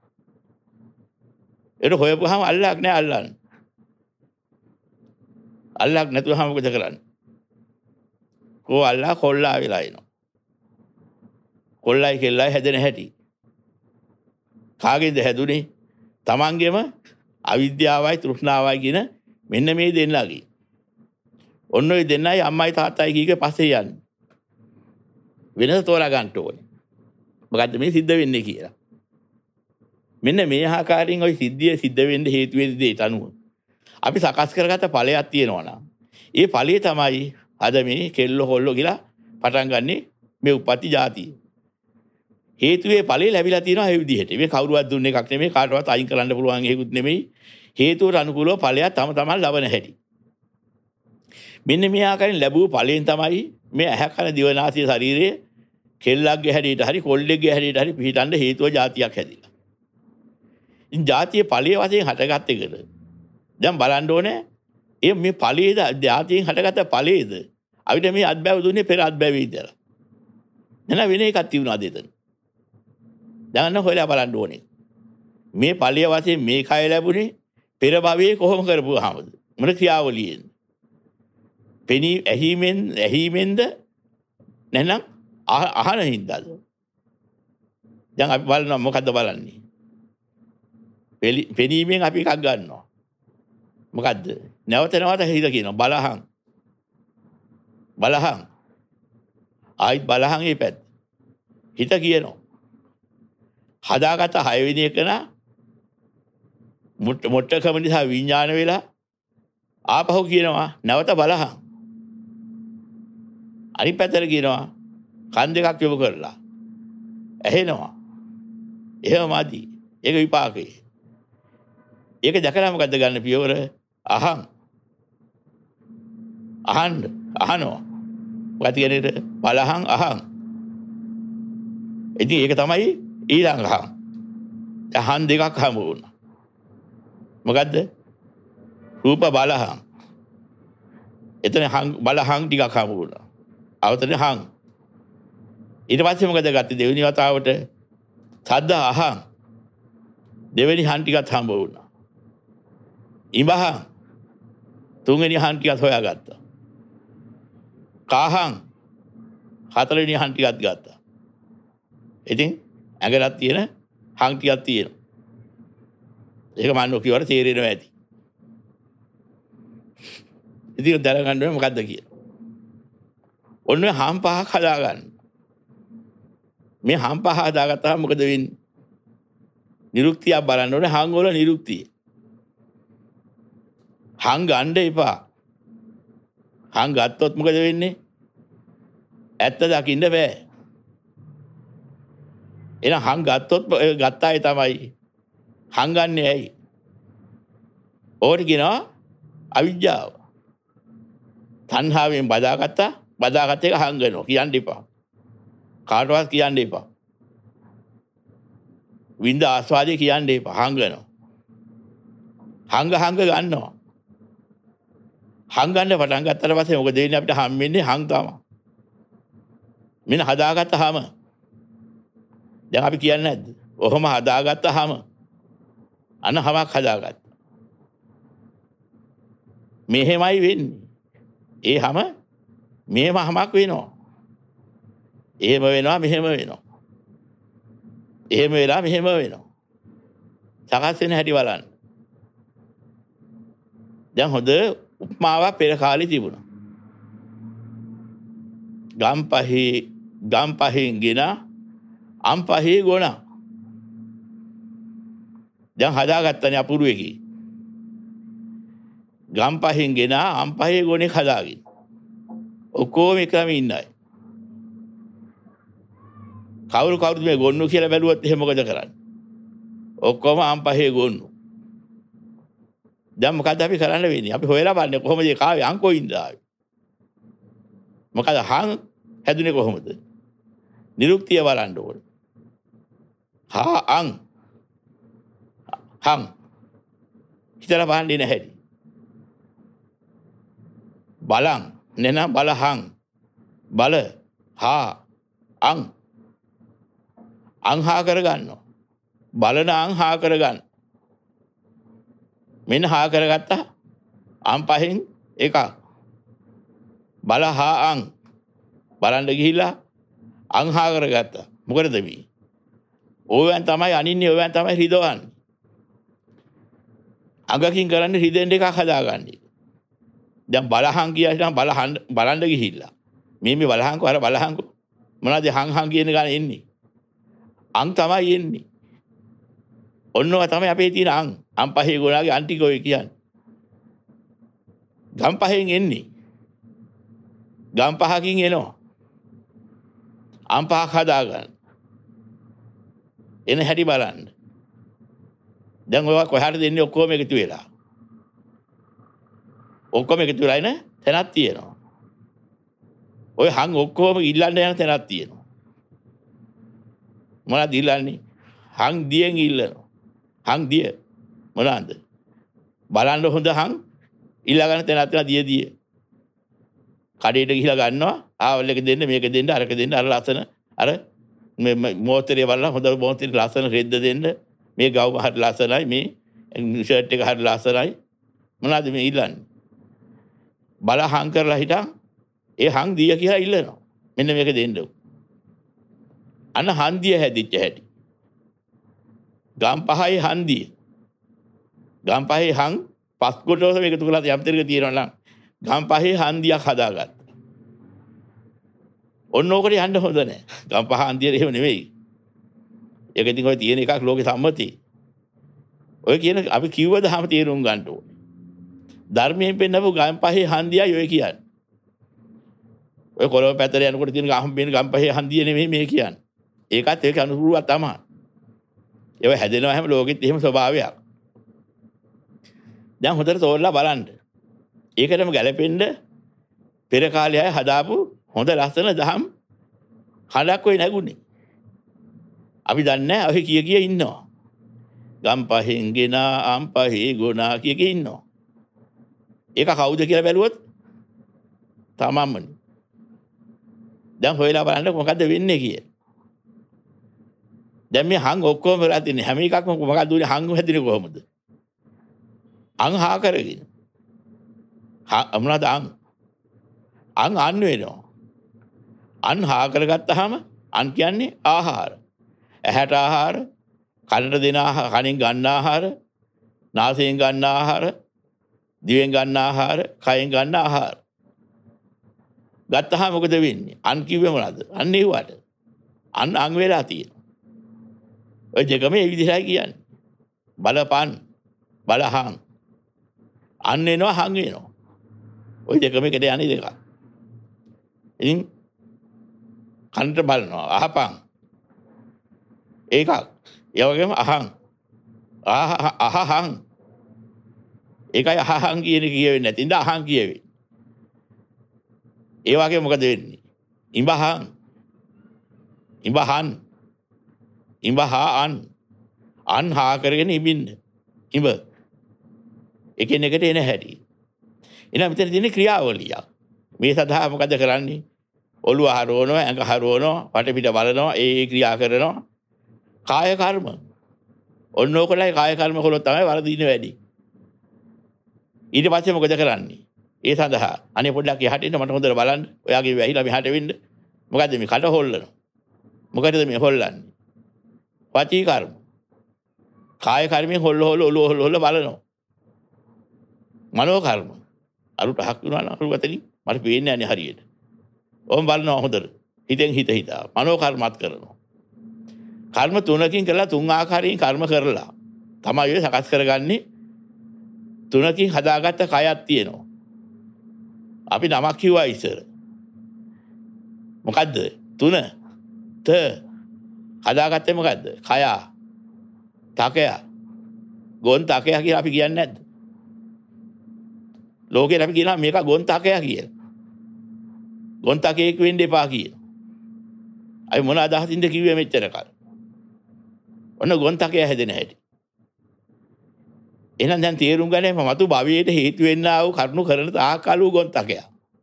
B: ඒක හොයපුවාම අල්ලක් නැහැ අල්ලන්න. අල්ලක් නැතුවම මොකද කරන්නේ? කෝ අල්ලා කොල්ලා වෙලා එනවා. කොල්ලයි කෙල්ලයි හැදෙන හැටි. කාගෙන්ද හැදුනේ? තමන්ගේම අවිද්‍යාවයි තෘෂ්ණාවයි කියන මෙන්න මේ දෙන්නගේ. ඔන්න ඔය දෙන්නයි අම්මයි තාත්තයි කීක පස්සේ යන්නේ. වෙනස තෝරා ගන්න ඕනේ. මොකද්ද මේ සිද්ධ වෙන්නේ කියලා. මෙන්න මේ ආකාරයෙන් ওই සිද්ධිය සිද්ධ වෙන්න හේතු වෙන දෙයට අනුව අපි සකස් කරගත්ත ඵලයක් තියෙනවා නම් ඒ ඵලය තමයි අද මේ කෙල්ල හොල්ලෝ කියලා පටන් ගන්නෙ මේ උපපති જાතිය. හේතුවේ ඵලෙ ලැබිලා තියෙනවා ඒ විදිහට. මේ කවුරුවත් දුන්න එකක් නෙමෙයි කාටවත් අයින් කරන්න පුළුවන් හේකුත් නෙමෙයි. හේතුවට අනුකූලව ඵලයක් තම තමන් ලබන හැටි. මෙන්න මේ ආකාරයෙන් ලැබුව ඵලයෙන් තමයි මේ ඇහැ කන දිව නාසය ශරීරයේ කෙල්ලක්ගේ හැඩයට හරි කොල්ලෙක්ගේ හැඩයට හරි පිහිටන්න හේතුව જાතියක් හැදිලා. ඉතින් જાතියේ ඵලයේ වශයෙන් හටගත් එකද දැන් බලන්න ඕනේ මේ ඵලයේද જાතියෙන් හටගත්ත ඵලයේද අපිට මේ අත්බැව දුන්නේ පෙර අත්බැවේ ඉඳලා. එහෙනම් වෙන එකක් තියුණාද එතන? දැන් හොයලා බලන්න ඕනේ. මේ ඵලයේ වශයෙන් මේ කය ලැබුණේ පෙර භවයේ කොහොම කරපුවාමද? මොන ක්‍රියාවලියෙන්? පෙනී ඇහිමෙන්ද නැත්නම් අහන හින්දාද? දැන් අපි බලනවා මොකද්ද බලන්නේ? පෙනීමෙන් අපි එකක් ගන්නවා. මොකද්ද? නැවත නැවත හිත කියනවා බලහන්. බලහන්. ආයිත් බලහන් ඒ පැත්ත. හිත කියනවා. හදාගත්ත 6 වෙනි එක නා මොට්ටකම නිසා විඥාන වෙලා ආපහු කියනවා නැවත බලහන්. අනිත් පැත්තට කියනවා කන් දෙකක් යොමු කරලා ඇහෙනවා. එහෙමමදි. ඒක විපාකේ. ඒක දැකලා මොකද්ද ගන්න පියවර? අහන්. අහනවා. මොකද කියන්නේ? බලහන් අහන්. ඉතින් ඒක තමයි ඊළඟ අහන්. අහන් දෙකක් හමු වුණා. මොකද්ද? රූප බලහන්. එතන බලහන් ටිකක් හමු වුණා. අවතන හං. ඊට පස්සේ මොකද ගත්තේ? දෙවෙනි වතාවට සද්ද අහන්. දෙවෙනි හං ටිකත් හම්බ වුණා. ඉඹහන්. තුන්වෙනි හං ටිකත් හොයාගත්තා. කාහන්. හතරවෙනි හං ටිකත් ගත්තා. ඉතින් ඇඟලක් තියෙන හං ටිකක් තියෙනවා. ඒක මම කියවර තේරෙනවා ඇති. ඉතින් දැනගන්න ඕනේ මොකද්ද කියලා. ඔන්න හම් පහක් හදාගන්න. මේ හම් පහ හදාගත්තාම මොකද වෙන්නේ? නිරුක්තිය බලන්න ඕනේ හං වල නිරුක්තිය. හං ගන්න එපා. හං ගත්තොත් මොකද වෙන්නේ? ඇත්ත දකින්න බෑ. එහෙනම් හං ගත්තොත් ගත්තායි තමයි. හං ගන්නේ ඇයි? ඕකට කියනවා අවිජ්ජාව. තණ්හාවෙන් බදාගත්තා. බදාගත්ත එක හංගනවා. කියන්න එපා. කාටවත් කියන්න එපා. විඳ ආස්වාදේ කියන්න එපා. හංගනවා. හංග ගන්නවා. හංගන්න පටන් ගත්තට පස්සේ මොකද වෙන්නේ? අපිට හම් වෙන්නේ හං තමයි. මෙන්න හදාගත්තාම දැන් අපි කියන්නේ නැද්ද? ඔහොම හදාගත්තාම අන්න හමක් හදාගත්තා. මෙහෙමයි වෙන්නේ. ඒ හැම මෙහෙම හමක් වෙනවා. එහෙම වෙනවා මෙහෙම වෙනවා. එහෙම වෙලා මෙහෙම වෙනවා. සකස් වෙන හැටි බලන්න. දැන් හොඳ උපමාවක් පෙර කාලේ තිබුණා. ගම්පහේ ගම් පහෙන් ගෙන අම් පහේ ගොන. දැන් හදාගත්තනේ අපුරු එකේ. ගම් පහෙන් ගෙන අම් පහේ ගොනෙක් හදාගෙන. ඔක්කොම එකම ඉන්නයි. කවුරුද මේ ගොන්නු කියලා බැලුවොත් එහෙම මොකද කරන්නේ? ඔක්කොම අම් පහේ ගොන්නු. දැන් මොකද අපි කරන්න වෙන්නේ? අපි හොයලා බලන්නේ කොහොමද ඒ කාවේ අං කොයින්ද ආවේ? මොකද හං හැදුනේ කොහොමද? නිරුක්තිය බලන්න ඕනේ. හා අං හං හිතලා බලන්නේ නැහැ. බලං නෙන බලහං බල හා අං අංහා කරගන්නවා. බලන අංහා කරගන්න. මෙන්න හා කරගත්තා. අම් පහෙන් එකක්. බල හා අං බලන්න ගිහිල්ලා අංහා කරගත්තා. මොකද මේ? ඕවෙන් තමයි අනින්නේ, ඕවෙන් තමයි රිදවන්නේ. අඟකින් කරන්නේ රිදෙන්න එකක් හදාගන්නේ. දැන් බලහං කියනවා බලන්න ගිහිල්ලා. මේ බලහංකෝ අර බලහංකෝ. මොනවද හං කියන ගාන එන්නේ? අං තමයි එන්නේ. ඔන්නව තමයි අපේ තියෙන අං. අම් පහේ ගොනාගේ අන් ටික ඔය කියන්නේ. ගම් පහෙන් එන්නේ. ගම් පහකින් එනවා. අම් පහක් හදාගන්න. එන හැටි බලන්න. දැන් ඔය කොහාටද දෙන්නේ ඔක්කොම එකතු වෙලා. ඔක්කොම එකතු වෙලා ඉන තැනක් තියෙනවා. ඔය හං ඔක්කොම ඉල්ලන්න යන තැනක් තියෙනවා. මොනවද ඉල්ලන්නේ? හං දියෙන් ඉල්ලනවා. හං දිය මොනවාද? බලන්න හොඳ හං ඉල්ලගන්න තැනක් තියෙනවා දිය. කඩේට ගිහිලා ගන්නවා. ආවල් එක දෙන්න මේක දෙන්න අරක දෙන්න අර ලස්සන අර මේ මොහොතේ බලලා හොඳ මොහොතේ ලස්සන රෙද්ද දෙන්න. මේ ගව් හරි ලස්සනයි, මේ ෂර්ට් එක හරි ලස්සනයි. මොනවද මේ ඉල්ලන්නේ? බල හං කරලා හිටන් ඒ හං දිය කියලා ඉල්ලනවා. මෙන්න මේක දෙන්න. අන්න හන්දිය හැදිච්ච හැටි. ගම් පහයි හන්දිය. ගම් පහේ හං පස් කොටස මේකතු කරලා යම් තැනක තියෙනවා නම් ගම් පහේ හන්දියක් හදාගත්තා. ඔන්න ඕකට යන්න හොඳ නැහැ. ගම් පහ හන්දිය එහෙම නෙවෙයි. ඒක ඉතින් ඔය තියෙන එකක් ලෝකේ සම්මති. ඔය කියන අපි කිව්වද හැම තේරුම් ගන්න ඕනේ. ධර්මයෙන් පෙන්නපු ගම් පහේ හන්දියයි ඔය කියන්නේ. ඔය කොළඹ පැත්තට යනකොට තියෙන ගම් පහේ හන්දිය නෙමෙයි මේ කියන්නේ. ඒකත් ඒක අනුකූලව තමයි. ඒව හැදෙනවා හැම ලෝකෙත් එහෙම ස්වභාවයක්. දැන් හොඳට තෝරලා බලන්න. ඒකටම ගැලපෙන්න පෙර කාලේ අය හදාපු හොඳ ලස්සන දහම් හඩක් ඔය නැගුණේ. අපි දන්නේ නැහැ ඔය කිය ඉන්නවා. ගම් පහෙන් ගෙන අම් පහේ ගොනා කිය ඉන්නවා. ඒක කවුද කියලා බැලුවොත් තමන්මනේ. දැන් හොයලා බලන්න මොකද්ද වෙන්නේ කියලා. දැන් මේ හං ඔක්කොම වෙලා තින්නේ හැම එකක්ම මොකක්ද උනේ හං හැදිනේ කොහොමද? අං හා කරගෙන. මොනවාද අං? අං අන් වෙනවා. අන් හා කරගත්තාම අන් කියන්නේ ආහාර. ඇහැට ආහාර, කනට දෙන ආහාර, කනින් ගන්න ආහාර, නාසයෙන් ගන්න ආහාර, දිවෙන් ගන්න ආහාර, කයෙන් ගන්න ආහාර. ගත්තාම මොකද වෙන්නේ? අන් කිව්වේ මොනවද? අන්න ඒවට. අං වෙලා තියෙනවා. ඔය දෙකම ඒ විදිහයි කියන්නේ. බලපන්, බලහං. අන් වෙනවා, හං වෙනවා. ඔය දෙකම එකට යන්නේ දෙක. ඉතින් කනට බලනවා, අහපන්. ඒකක්. ඒ වගේම අහං. අහහං. ඒකයි අහහං කියන කියවෙන්නේ නැති. ඉඳ අහං කියවේ. ඒ වගේ මොකද වෙන්නේ? ඉඹහං. ඉඹහන්. ඉඹහාන්. අන් හා කරගෙන ඉබින්න. ඉඹ. එකිනෙකට එන හැටි. එන මෙතන තියෙන ක්‍රියාවලිය. මේ සඳහා මොකද කරන්නේ? ඔළුව හරවනවා, ඇඟ හරවනවා, වටපිට බලනවා, ඒ ක්‍රියා කරනවා. කාය කර්ම. ඔන්න ඕකලයි කාය කර්ම කළොත් තමයි වරදින වැඩි. ඊට පස්සේ මොකද කරන්නේ? ඒ සඳහා අනේ පොඩ්ඩක් යහට ඉන්න මට හොඳට බලන්න. ඔයාගේ වැහිලා මෙහාට වෙන්න. මොකද්ද මේ කට හොල්ලනවා? මොකටද මේ හොල්ලන්නේ? වාචී කර්ම. කාය කර්මයෙන් හොල්ල බලනවා. මනෝ කර්ම. අරුට හක් වෙනවා නම් අරුගතනි මට පේන්නේ නැහැ හරියට. ඔහොම බලනවා හොඳට. හිතෙන් හිතා මනෝ කර්මත් කරනවා. කර්ම 3කින් කරලා 3 ආකාරයෙන් කර්ම කරලා තමයි ඔය සකස් කරගන්නේ. 3කින් හදාගත්ත කයක් තියෙනවා. අපි නමක් කිව්වා ඉස්සර. මොකද්ද? 3 ත හදාගත්තේ මොකද්ද? කය. තකය. ගොන් තකය කියලා අපි කියන්නේ නැද්ද? ලෝකේ අපි කියනවා මේක ගොන් තකය කියලා. ගොන් තකයෙක් වෙන්න එපා කියලා. අපි මොන අදහසින්ද කිව්වේ මෙච්චර කල්? ඔන්න ගොන් තකය හැදෙන හැටි. එහෙනම් දැන් තේරුම් ගන්නේ මතු භවයට හේතු වෙන්නා වූ කරුණු කරන තාකලු ගොන් තකය.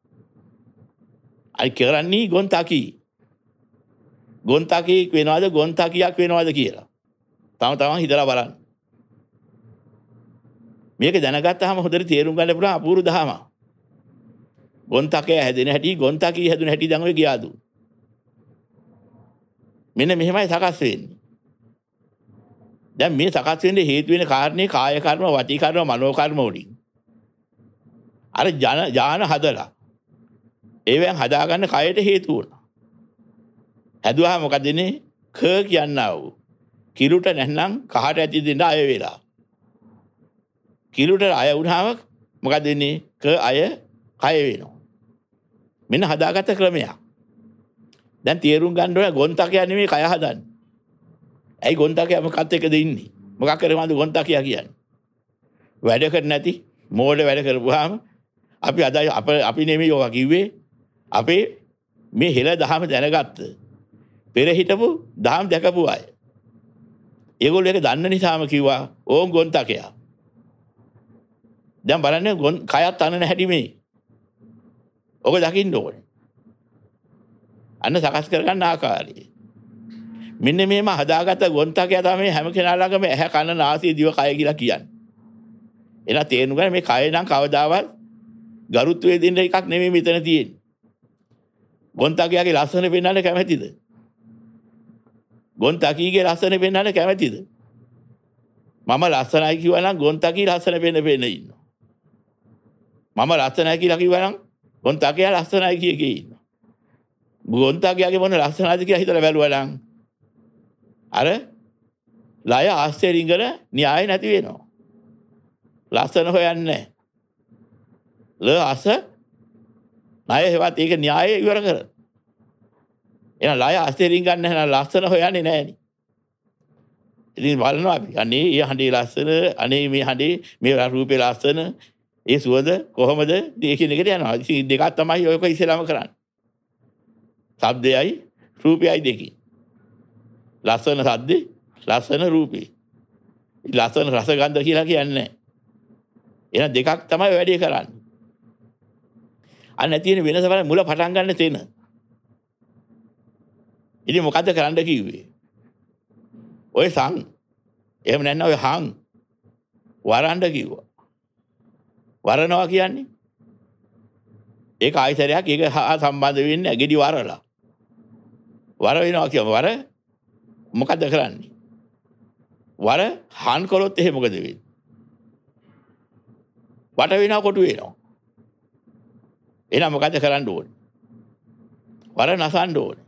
B: අයි කරන්නේ ගොන් තකී. ගොන් තකයෙක් වෙනවද ගොන් තකියක් වෙනවද කියලා. තම හිතලා බලන්න. මේක දැනගත්තාම හොඳට තේරුම් ගන්න පුළුවන් අපූර්ව දහම. ගොන් තකය හැදෙන හැටි ගොන් තකී හැදුන හැටි දැන් ඔය ගියාදු. මෙන්න මෙහෙමයි සකස් වෙන්නේ. දැන් මේ සකස් වෙන්නේ හේතු වෙන කාරණේ කාය කර්ම, වචී කර්ම, මනෝ කර්ම වලින්. අර ඥාන හදලා ඒවෙන් හදාගන්න කයට හේතු වුණා. හැදුවා මොකද ඉන්නේ? ක කියනවා වූ. කිලුට නැත්නම් කහට ඇති දෙන්න අය වෙලා. කිලුට අය වුණාම මොකද වෙන්නේ? ක අය කය වෙනවා. මෙන්න හදාගත්ත ක්‍රමයක්. දැන් තේරුම් ගන්න ඕනේ ගොන්තකයා නෙමෙයි කය හදන්නේ. ඇයි ගොන්තකයා මොකක්ද එකද ඉන්නේ? මොකක් කරේමද ගොන්තකයා කියන්නේ? වැඩ කර නැති මෝඩ වැඩ කරපුවාම අපි අද අපි නෙමෙයි ඔවා කිව්වේ. අපේ මේ හෙළ දහම දැනගත්ත. පෙර හිටපු දහම් දැකපු අය. ඒගොල්ලෝ ඒක දන්න නිසාම කිව්වා ඕම් ගොන්තකයා. දැන් බලන්න කයත් අනන හැටි මේ. ඔක දකින්න ඕනේ. අන්න සකස් කරගන්න ආකාරය. මෙන්න මේම හදාගත්ත ගොන්තකයා තමයි හැම කෙනාලගම ඇහැ කන නාසය දිව කය කියලා කියන්නේ. එලා තේරුම් ගන්න මේ කය නම් කවදාවත් ගරුත්වයේ දෙන්න එකක් නෙමෙයි මෙතන තියෙන්නේ. ගොන්තකයාගේ ලස්සන පෙන්වන්න කැමැතිද? ගොන්තකීගේ ලස්සන පෙන්වන්න කැමැතිද? මම ලස්සනයි කිව්වා නම් ගොන්තකී ලස්සන පෙන්න ඉන්නවා. මම ලස්සනයි කියලා කිව්වා නම් ගොන්තකයා ලස්සනයි කියේ ඉන්නවා. ගොන්තකයාගේ මොන ලස්සනයිද කියලා හිතලා බැලුවා නම් අර ලය ආස්තේ රිංගන න්‍යාය නැති වෙනවා. ලස්සන හොයන්නේ නැහැ. ල අස ණය හේවත් ඒක න්‍යාය ඉවර කර. එහෙනම් ලය ආස්තේ රිංගන්නේ නැහැ ලස්සන හොයන්නේ නැහැ නේ. ඉතින් බලනවා අපි අනේ මේ හඬේ ලස්සන අනේ මේ හඬේ මේ රූපේ ලස්සන ඒ සුවඳ කොහොමද දෙකින් එකට යනවා. ඉතින් දෙකක් තමයි ඔයක ඉස්සෙල්ලාම කරන්නේ. ශබ්දයයි රූපයයි දෙකයි. ලස්සන ශබ්දේ ලස්සන රූපේ. ලස්සන රස ගන්ධ කියලා කියන්නේ නැහැ. එහෙනම් දෙකක් තමයි වැඩේ කරන්නේ. අන්න තියෙන වෙනස බලන්න මුල පටන් ගන්න තැන. ඉතින් මොකද්ද කරන්න කිව්වේ? ඔය සං එහෙම නැත්නම් ඔය හං වරන්න කිව්වා. වරනවා කියන්නේ ඒක ආයතරයක් ඒක හා සම්බන්ධ වෙන්නේ ඇගිඩි වරලා. වර වෙනවා කියම වර මොකද්ද කරන්නේ? වර හාන් කරොත් එහෙම මොකද වෙන්නේ? වට වෙනවා කොටු වෙනවා. එහෙනම් මොකද්ද කරන්න ඕනේ? වර නසන්න ඕනේ.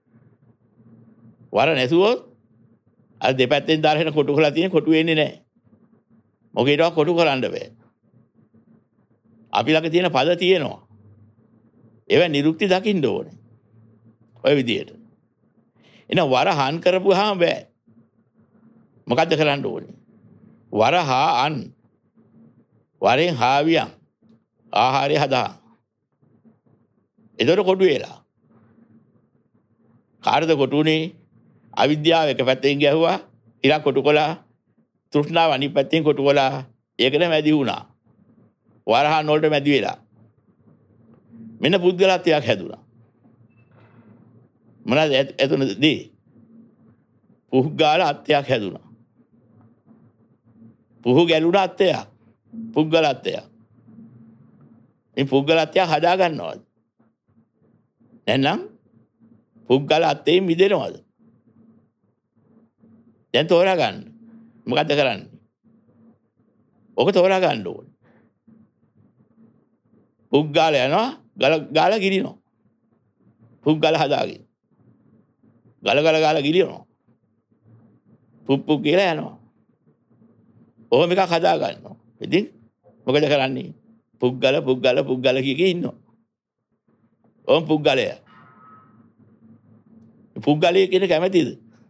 B: වර නැසුවොත් අර දෙපැත්තෙන් දාලා කොටු කරලා තියෙන කොටු වෙන්නේ නැහැ. මොකේටවත් කොටු කරන්න බෑ. අපි ළඟ තියෙන පද තියෙනවා. ඒවා නිරුක්ති දකින්න ඕනේ. ඔය විදියට. එහෙනම් වර හාන් කරපුවාම බෑ. මොකද්ද කරන්න ඕනේ? වර හා අන් වරෙන් හාවියන් ආහාරය හදා. එතකොට කොටු වෙලා. කාටද කොටුනේ? අවිද්‍යාව එක පැත්තෙන් ගැහුවා, ඉරා කොටු කළා, තෘෂ්ණාව අනිත් පැත්තෙන් කොටු කළා. ඒකට මැදි වුණා. වරහන් වලට මැදි වෙලා. මෙන්න පුද්ගලත්වයක් හැදුනා. මොනවාද එතනදී? පුහුගාල අත්යක් හැදුනා. පුහු ගැලුණ අත්යක්. පුද්ගලත්වයක්. මේ පුද්ගලත්වය හදා ගන්නවද? නැත්නම් පුද්ගලත්වයෙන් මිදෙනවද? දැන් තෝරා ගන්න. මොකද්ද කරන්නේ? ඔක තෝරා ගන්න ඕනේ. පුද්ගල යනවා, ගාල ගිරිනවා. පුද්ගල හදාගෙන. ගල ගාලා ගිලිනවා. පුප්පු කියලා යනවා. ඔහොම එකක් හදා ගන්නවා. ඉතින් මොකද කරන්නේ? පුග්ගල කිය ඉන්නවා. ඔහොම පුග්ගලය. පුග්ගලයේ කියන කැමැතිද?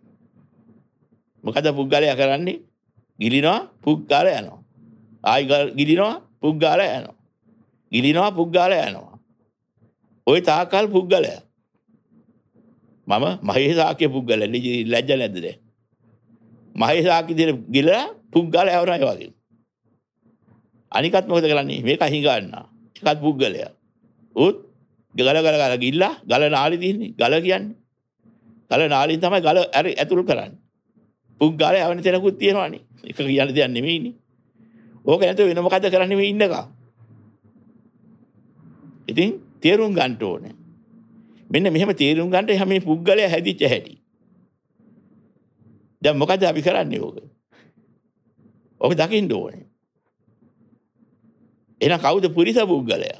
B: මොකද පුග්ගලයා කරන්නේ? ගිලිනවා පුග්ගල යනවා. ආයි ගිලිනවා පුග්ගල යනවා. ගිලිනවා පුග්ගල යනවා. ওই තාකල් පුග්ගලයා. මම මහේසාක්‍ය පුග්ගල ලැජ්ජ නැද්ද දැන්? මහේසාක්‍ය දින ගිලලා පුග්ගල යවනවා ඒ වගේ. අනිකත් මොකද කරන්නේ? මේක අහි ගන්නවා. එකත් පුග්ගලයා. උත් ගල ගිල්ලා ගල නාලි තින්නේ. ගල කියන්නේ. ගල නාලින් තමයි ගල ඇතුල් කරන්නේ. පුග්ගල යවන තැනකුත් තියෙනවානේ. එක කියන්න දෙයක් නෙමෙයිනේ. ඕක නැතුව වෙන මොකද කරන්නේ මේ ඉන්නකම්. ඉතින් තේරුම් ගන්න ඕනේ. මෙන්න මෙහෙම තේරුම් ගන්නට හැම මේ පුග්ගලයා හැදිච්ච හැටි. දැන් මොකද අපි කරන්නේ ඕක? ඕක දකින්න ඕනේ. එහෙනම් කවුද පුරිස පුග්ගලයා?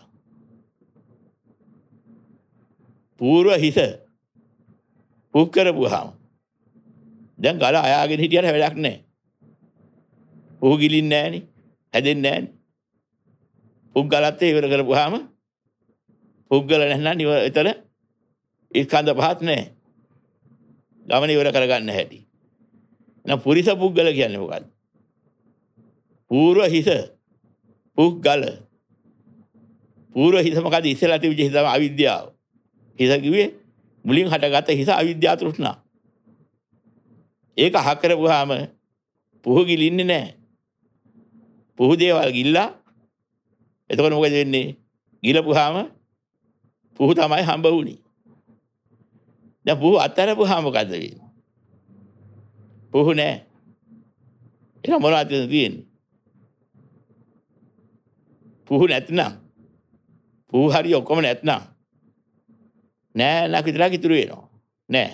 B: පූර්ව හිස පුක් කරපුවාම දැන් ගල අයාගෙන හිටියට වැඩක් නැහැ. පුහු ගිලින්නේ නැහනේ. හැදෙන්නේ නැහනේ. පුග්ගලත් ඉවර කරපුවාම පුග්ගල නැත්නම් එතන ස්කන්ධ පහත් නැහැ. ගමන ඉවර කරගන්න හැටි. එහෙනම් පුරිස පුග්ගල කියන්නේ මොකද්ද? පූර්ව හිස පුග්ගල. පූර්ව හිස මොකද්ද? ඉස්සෙල්ලා තිබිච්ච හිස තමයි අවිද්‍යාව. හිස කිව්වේ මුලින් හටගත්ත හිස අවිද්‍යාව තෘෂ්ණා. ඒක අහ කරපුවාම පුහු ගිලින්නේ නැහැ. පුහු දේවල් ගිල්ලා එතකොට මොකද වෙන්නේ? ගිලපුවාම පුහු තමයි හම්බ වුනේ. දැන් පුහු අත්හැරපුවාම මොකද වෙන්නේ? පුහු නැහැ. එහෙනම් මොනවද තියෙන්නේ? පුහු නැත්නම් පුහු හරිය ඔක්කොම නැත්නම් නෑ විතරක් ඉතුරු වෙනවා. නෑ.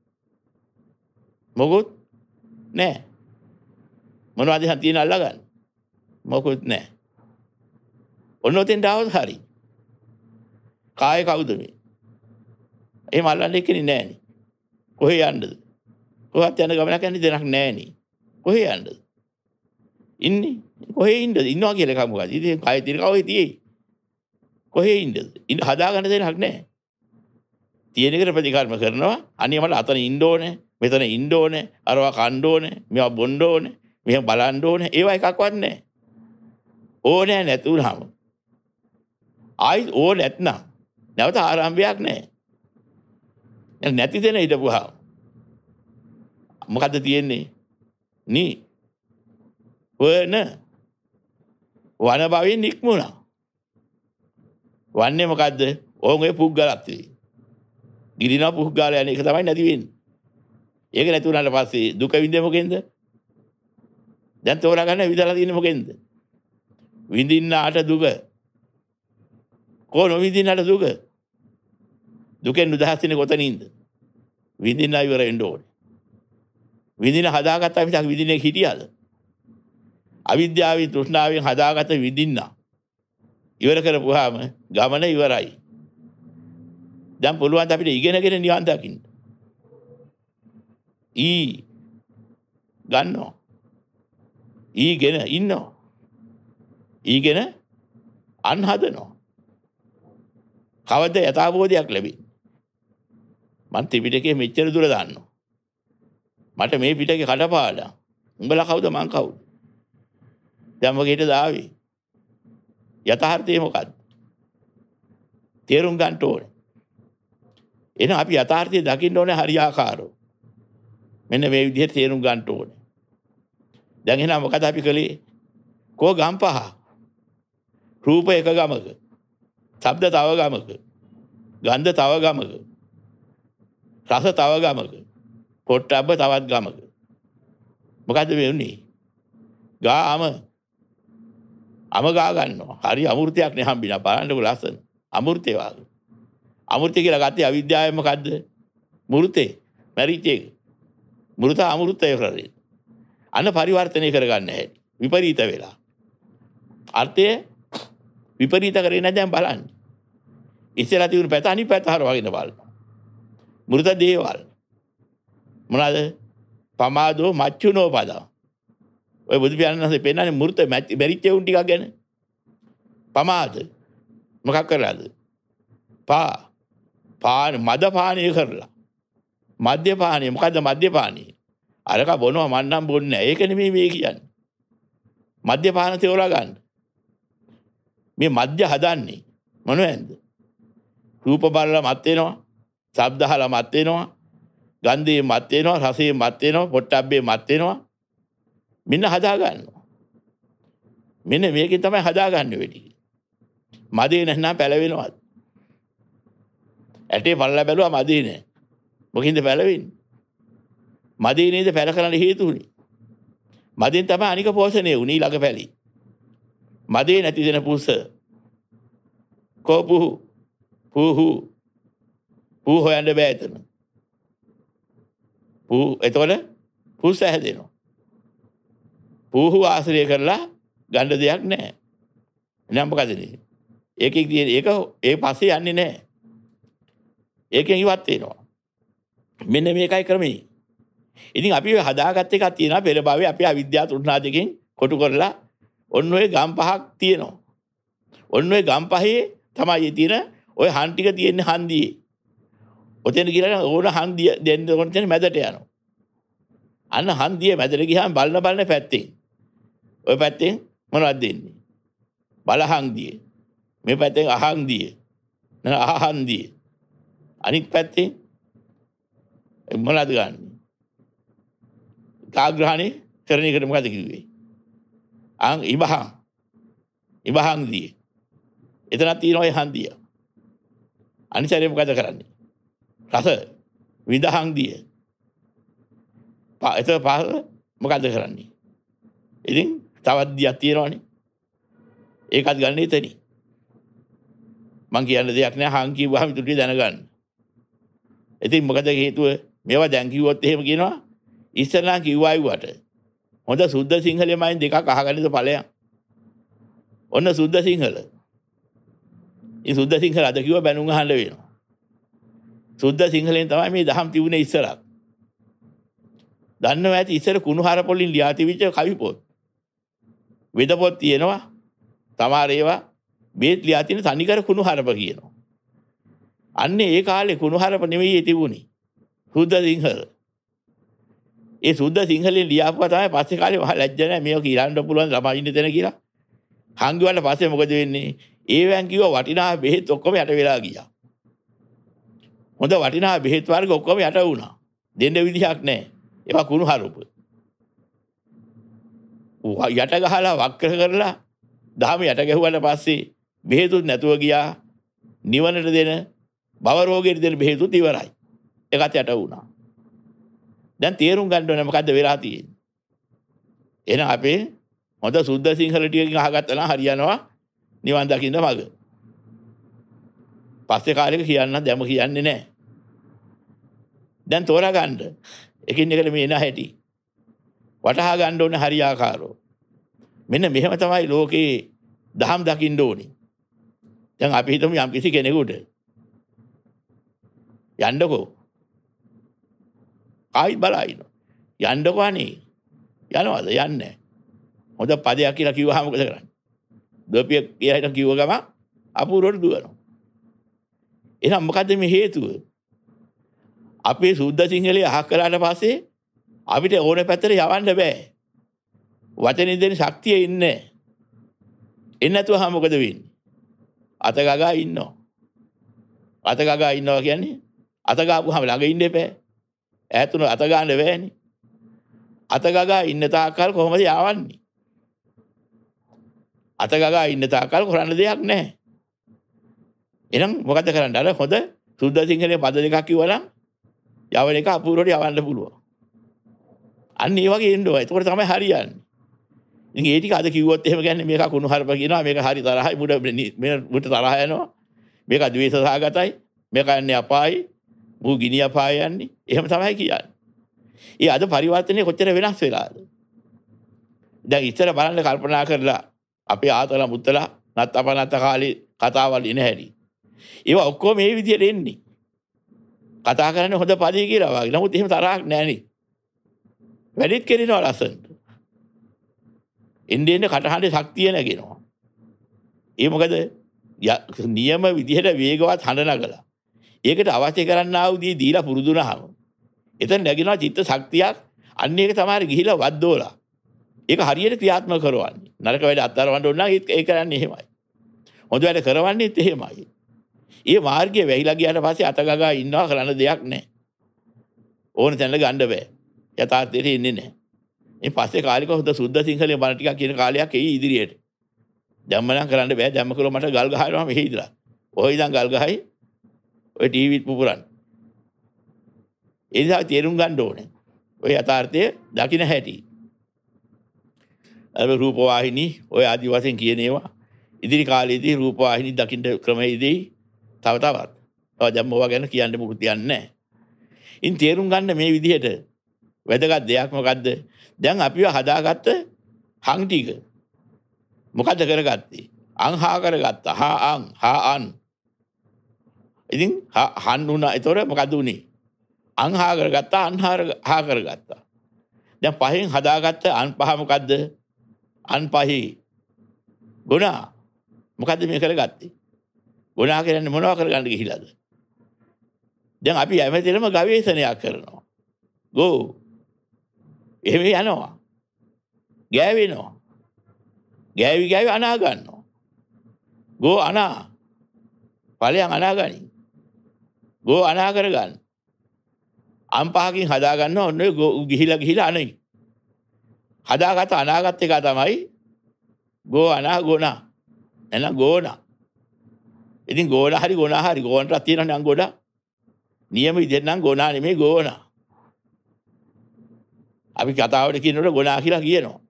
B: මොකුත් නෑ. මොනවද තියෙන අල්ලගන්න? මොකුත් නෑ. ඔන්න ඔතෙන් ඩාවස් හරි. කාය කවුද මේ? එහෙම අල්ලන්නේ කෙනෙක් නෑනේ. කොහේ යන්නද? කොහොත් යන ගමනක් යන්නේ දෙයක් නෑනේ. කොහේ යන්නද? ඉන්නේ. කොහේ ඉන්නද? ඉන්නවා කියලා එකක් මොකද? ඉතින් කාය තියෙන කවයි තියෙයි. කොහේ ඉන්නද? ඉන්න හදාගන්න දෙයක් නෑ. තියෙන එකට ප්‍රතිකර්ම කරනවා. අනිය මට අතන ඉන්න ඕනේ. මෙතන ඉන්න ඕනේ. අරවා කන්න ඕනේ. මේවා බොන්න ඕනේ. මෙහෙම බලන්න ඕනේ. ඒවා එකක්වත් නැහැ. ඕනේ නැතුනම ආයි ඕනේ නැත්නම් නැවත ආරම්භයක් නැහැ. දැන් නැති දෙන ඉඳපුවා මොකද්ද තියෙන්නේ? නී වන භවයෙන් නික්මුණා. වන්නේ මොකද්ද? ඕන් ඔය පුග්ගලත්වයේ. ගිලිනා පුග්ගල යන එක තමයි නැති වෙන්නේ. ඒක නැති වුණාට පස්සේ දුක විඳින්නේ මොකෙන්ද? දැන් තෝරා ගන්න විදලා තියෙන්නේ මොකෙන්ද? විඳින්නාට දුක. කොහොම විඳින්නාට දුක? දුකෙන් නිදහස් වෙන්නේ කොතනින්ද? විඳින්න ඉවර වෙන්න ඕනේ. විඳින හදාගත්තා මිසක් විඳින්නේ හිටියද? අවිද්‍යාවෙන් තෘෂ්ණාවෙන් හදාගත්ත විඳින්න ඉවර කරපුවාම ගමන ඉවරයි. දැන් පුළුවන් අපිට ඉගෙනගෙන නිවන් දකින්න. ගන්නවා. ගෙන ඉන්නවා. ගෙන අන් හදනවා. කවද යථාබෝධයක් ලැබෙන්නේ? මම ත්‍රිපිටකයේ මෙච්චර දුර දාන්නවා. මට මේ පිටකේ කඩපාඩම්. උඹලා කවුද මං කවුද? දැන් මොකේද ආවේ? යථාර්ථය මොකද්ද? තේරුම් ගන්න ඕනේ. එහෙනම් අපි යථාර්ථය දකින්න ඕනේ හරියාකාරව. මෙන්න මේ විදිහට තේරුම් ගන්න ඕනේ. දැන් එහෙනම් මොකද අපි කළේ? කෝ ගම්පහ. රූප එක ගමක. ශබ්ද තව ගමක. ගන්ධ තව ගමක. රස තව ගමක. පොට්ටබ්බ තවත් ගමක. මොකද වෙන්නේ? අම ගා ගන්නවා. හරි අමෘතයක් නේ හම්බිනා. බලන්නකො ලස්සන. අමෘතේ වගේ. අමෘතය කියලා ගත්තේ අවිද්‍යාවෙන් මොකද්ද? මෘතේ. මැරිච්ච එක. මෘත අමෘතය කරේ. අන්න පරිවර්තනය කරගන්න හැටි. විපරීත වෙලා. අර්ථය විපරීත කරේ නැත්නම් බලන්න. ඉස්සෙල්ලා තිබුණු පැත අනිත් පැත හරවගෙන බලන්න. මෘත දේවල්. මොනවාද? පමාදෝ මච්චුනෝ පදා. ඔය බුදු පියාණන් වහන්සේ පෙන්නන්නේ මෘත මැරිච්ච උන් ටිකක් ගැන. පමාද මොකක් කරලාද? පාන මද පානය කරලා. මද්‍ය පානය මොකද්ද මද්‍ය පානය? අරක බොනවා මන් නම් බොන්නේ නැහැ. ඒක නෙමෙයි මේ කියන්නේ. මද්‍ය පාන තේරුම් ගන්න. මේ මද්‍ය හදන්නේ මොනවෙන්ද? රූප බලලා මත් වෙනවා, ශබ්ද අහලා මත් වෙනවා, ගන්ධයේ මත් වෙනවා, රසයේ මත් වෙනවා, පොට්ටබ්බේ මත් වෙනවා. මෙන්න හදා ගන්නවා. මෙන්න මේකෙන් තමයි හදාගන්නේ වෙටි. මදේ නැත්නම් පැලවෙනවද? ඇටේ පල්ලා බැලුවා මදේ නෑ. මොකින්ද පැලවෙන්නේ? මදේ නේද පැල කරන්න හේතු උනේ. මදෙන් තමයි අනික පෝෂණය උනේ ළඟ පැලි. මදේ නැති දෙන පුස. කෝපු පූ හොයන්න බෑ එතන. එතකොට පුස හැදෙනවා. පූහු ආශ්‍රය කරලා ගන්න දෙයක් නැහැ. එහෙනම් මොකද මේ? ඒකෙන් තියෙන ඒක ඒ පස්සේ යන්නේ නැහැ. ඒකෙන් ඉවත් වෙනවා. මෙන්න මේකයි ක්‍රමය. ඉතින් අපි හදාගත්ත එකක් තියෙනවා පෙර භවයේ අපි අවිද්‍යාව තෘෂ්ණා දෙකෙන් කොටු කරලා ඔන්න ඔය ගම් පහක් තියෙනවා. ඔන්න ඔය ගම් පහේ තමයි තියෙන ඔය හන් ටික තියෙන්නේ හන්දියේ. ඔතෙන් ගිහලා ඕන හන්දිය දෙන්න ඕන තැන මැදට යනවා. අන්න හන්දියේ මැදට ගියාම බලන පැත්තෙන් ඔය පැත්තෙන් මොනවද දෙන්නේ? බලහන්දිය. මේ පැත්තෙන් අහන්දිය. අහන්දිය. අනිත් පැත්තෙන් මොනවද ගන්න? කාග්‍රහණේ කරන එකට මොකද කිව්වේ? ඉබහන්දිය. එතනක් තියෙනවා ඒ හන්දිය. අනිසාරේ මොකද කරන්නේ? රස විදහන්දිය. එතන පාස මොකද කරන්නේ? ඉතින් තවත් දියක් තියෙනවනේ. ඒකත් ගන්න එතනින්. මං කියන්න දෙයක් නෑ හං කිව්වහම ඉතුරු ටික දැනගන්න. ඉතින් මොකද හේතුව? මේවා දැන් කිව්වොත් එහෙම කියනවා ඉස්සරලා කිව්වා අයුවට. හොඳ සුද්ධ සිංහලෙමයින් දෙකක් අහගන්නද ඵලයන්. ඔන්න සුද්ධ සිංහල. මේ සුද්ධ සිංහල අද කිව්ව බැනුම් අහන්න වෙනවා. සුද්ධ සිංහලෙන් තමයි මේ දහම් තිබුණේ ඉස්සරක්. දන්නව ඇති ඉස්සර කුණුහාර පොලින් ලියා තිබිච්ච කවි පොත්. වෙද පොත් තියෙනවා. තමාර ඒවා බේත් ලියා තියෙන තනිකර කුණුහාරප කියනවා. අන්නේ ඒ කාලේ කුණුහාරප නෙවෙයි තිබුණේ. සුද්ධ සිංහල. ඒ සුද්ධ සිංහලෙන් ලියාපුවා තමයි පස්සේ කාලේ මහ ලැජ්ජ නැහැ මේක කියන්න පුළුවන් ළමයි ඉන්න තැන කියලා. හංගුවට පස්සේ මොකද වෙන්නේ? ඒවෙන් කිව්ව වටිනා බෙහෙත් ඔක්කොම යට වෙලා ගියා. හොඳ වටිනා බෙහෙත් වර්ග ඔක්කොම යට වුණා. දෙන්න විදිහක් නැහැ. ඒවා කුණුහරුප. යට ගහලා වක්‍ර කරලා දහම යට ගැහුවට පස්සේ බෙහෙතුත් නැතුව ගියා. නිවනට දෙන භව රෝගයට දෙන බෙහෙතුත් ඉවරයි. ඒකත් යට වුණා. දැන් තේරුම් ගන්න ඕනේ මොකද්ද වෙලා තියෙන්නේ. එහෙනම් අපේ හොඳ සුද්ධ සිංහල ටිකකින් අහගත්තා නම් හරියනවා නිවන් දකින්න මග. පස්සේ කාලෙක කියන්න දැම කියන්නේ නැහැ. දැන් තෝරා ගන්න. එකින් එකට මේ එන හැටි. වටහා ගන්න ඕනේ හරියාකාරව. මෙන්න මෙහෙම තමයි ලෝකේ දහම් දකින්න ඕනේ. දැන් අපි හිතමු යම් කිසි කෙනෙකුට යන්නකෝ. ආයි බලයින. යන්නකෝ අනේ. යනවාද? යන්නේ. හොඳ පදයක් කියලා කිව්වහම මොකද කරන්නේ? දොපිය කියලා කිව්ව ගම අපූර්වට දුවනවා. එහෙනම් මොකද්ද මේ හේතුව? අපේ සුද්ධ සිංහලයේ අහක් කළාට පස්සේ අපිට ඕනේ පැත්තට යවන්න බෑ. වචනේ දෙන ශක්තිය ඉන්නේ. එන්නේ නැතුවම මොකද වෙන්නේ? අත ගගා ඉන්නවා. අත ගගා ඉන්නවා කියන්නේ අත ගාපුවාම ළඟ ඉන්න එපා. ඈතුන අත ගන්න බෑනේ. අත ගගා ඉන්න තාක්කල් කොහොමද යවන්නේ? අත ගගා ඉන්න තාක්කල් කරන්න දෙයක් නැහැ. එහෙනම් මොකද කරන්න? අර හොඳ සුද්ධ සිංහලයේ පද දෙකක් කිව්වනම් යවන එක අපූර්වට යවන්න පුළුවන්. අන්න ඒ වගේ එන්න ඕනේ. ඒකට තමයි හරියන්නේ. ඉතින් ඒ ටික අද කිව්වොත් එහෙම කියන්නේ මේක කුණුහරුප කියනවා. මේක හරි තරහයි මුට තරහ යනවා. මේක ද්වේෂ සහගතයි. මේක යන්නේ අපායි. මූ ගිනි අපාය යන්නේ. එහෙම තමයි කියන්නේ. ඒ අද පරිවර්තනයේ කොච්චර වෙනස් වෙලාද? දැන් ඉතල බලන්න කල්පනා කරලා අපේ ආතල මුත්තලා නත්තපනත්ත කාලේ කතාවල් ඉන හැටි. ඒවා ඔක්කොම මේ විදියට එන්නේ. කතා කරන්නේ හොඳ පදේ කියලා වගේ. නමුත් එහෙම තරහක් නැහැනේ. වැඩිත් කෙරෙනවා ලස්සනට. ඉන්දියන් කටහඬේ ශක්තිය නැගෙනවා. ඒ මොකද නියම විදිහට වේගවත් හඬ නගලා. ඒකට අවශ්‍ය කරන්නා වූ දේ දීලා පුරුදුනහම. එතන නැගෙනවා චිත්ත ශක්තියක්. අන්න ඒක තමයි ගිහිලා වද්දෝලා. ඒක හරියට ක්‍රියාත්මක කරවන්නේ. නරක වැඩ අත්හරවන්න ඕන නම් ඒක කරන්නේ එහෙමයි. හොඳ වැඩ කරවන්නේත් එහෙමයි. ඒ මාර්ගයේ වැහිලා ගියාට පස්සේ අතගගා ඉන්නවා කරන්න දෙයක් නැහැ. ඕන තැනක ගන්න බෑ. යථාර්ථයට ඉන්නේ නැහැ. මේ පස්සේ කාලික හොඳ සුද්ධ සිංහලේ බණ ටිකක් කියන කාලයක් එයි ඉදිරියට. දැම්ම නම් කරන්න බෑ. දැම්ම කළොත් මට ගල් ගහනවා මෙහි ඉඳලා. ඔය ඉඳන් ගල් ගහයි. ඔය ටීවීත් පුපුරන්න. ඒ නිසා තේරුම් ගන්න ඕනේ. ඔය යථාර්ථය දකින්න හැටි. අර රූපවාහිනී ඔය ආදි වශයෙන් කියන ඒවා ඉදිරි කාලේදී රූපවාහිනී දකින්න ක්‍රමයේදී තව තවත්. ඔය දැන් මොවා ගැන කියන්න මොකුත් යන්නේ නැහැ. ඉන් තේරුම් ගන්න මේ විදිහට වැදගත් දෙයක් මොකද්ද? දැන් අපිව හදාගත්ත හං ටික. මොකද්ද කරගත්තේ? අං හා කරගත්තා. හා අන්. ඉතින් හන් උනා. ඒතොර මොකද උනේ? අං හා කරගත්තා, අන් හා කරගත්තා. දැන් පහෙන් හදාගත්ත අන් පහ මොකද්ද? අන් පහේ ගුණා. මොකද්ද මේ කරගත්තේ? ගුණා කියන්නේ මොනවා කරගන්න ගිහිලාද? දැන් අපි හැමතැනම ගවේෂණයක් කරනවා. ගෝ. එහෙම යනවා. ගෑවෙනවා. ගෑවි අනා ගන්නවා. ගෝ අනා. ඵලයන් අනා ගනි. ගෝ අනා කරගන්න. අම්පහකින් හදා ගන්නවා ඔන්න ගිහිලා අනයි. හදාගත්ත අනාගත් එක තමයි ගෝ අනා ගෝනා. එන ගෝනා. ඉතින් ගෝනා හරි ගෝනා හරි ගෝනට තියෙනවනේ අං ගොඩක්. නියම විදිහට නම් ගෝනා නෙමෙයි ගෝනා. අපි කතාවට කියනකොට ගෝනා කියලා කියනවා.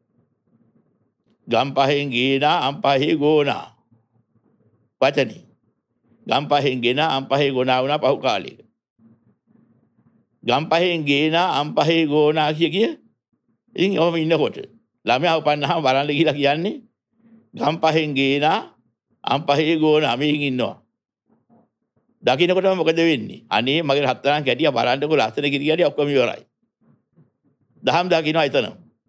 B: ගම් පහෙන් ගේනා අම් පහේ ගෝනා. වචනේ. ගම් පහෙන් ගෙනා අම් පහේ ගෝනා වුණා පහු කාලෙක. ගම් පහෙන් ගේනා අම් පහේ ගෝනා කිය ඉතින් ඔහම ඉන්නකොට ළමයා උපන්නාම බලන්න ගිහිලා කියන්නේ ගම් පහෙන් ගේනා අම් පහේ ගෝනා මේකින් ඉන්නවා. දකින්නකොටම මොකද වෙන්නේ? අනේ මගේ හතරන් කැටියා බලන්නකො ලස්සන කිරියඩි ඔක්කොම ඉවරයි. දහම් දකින්නවා එතන.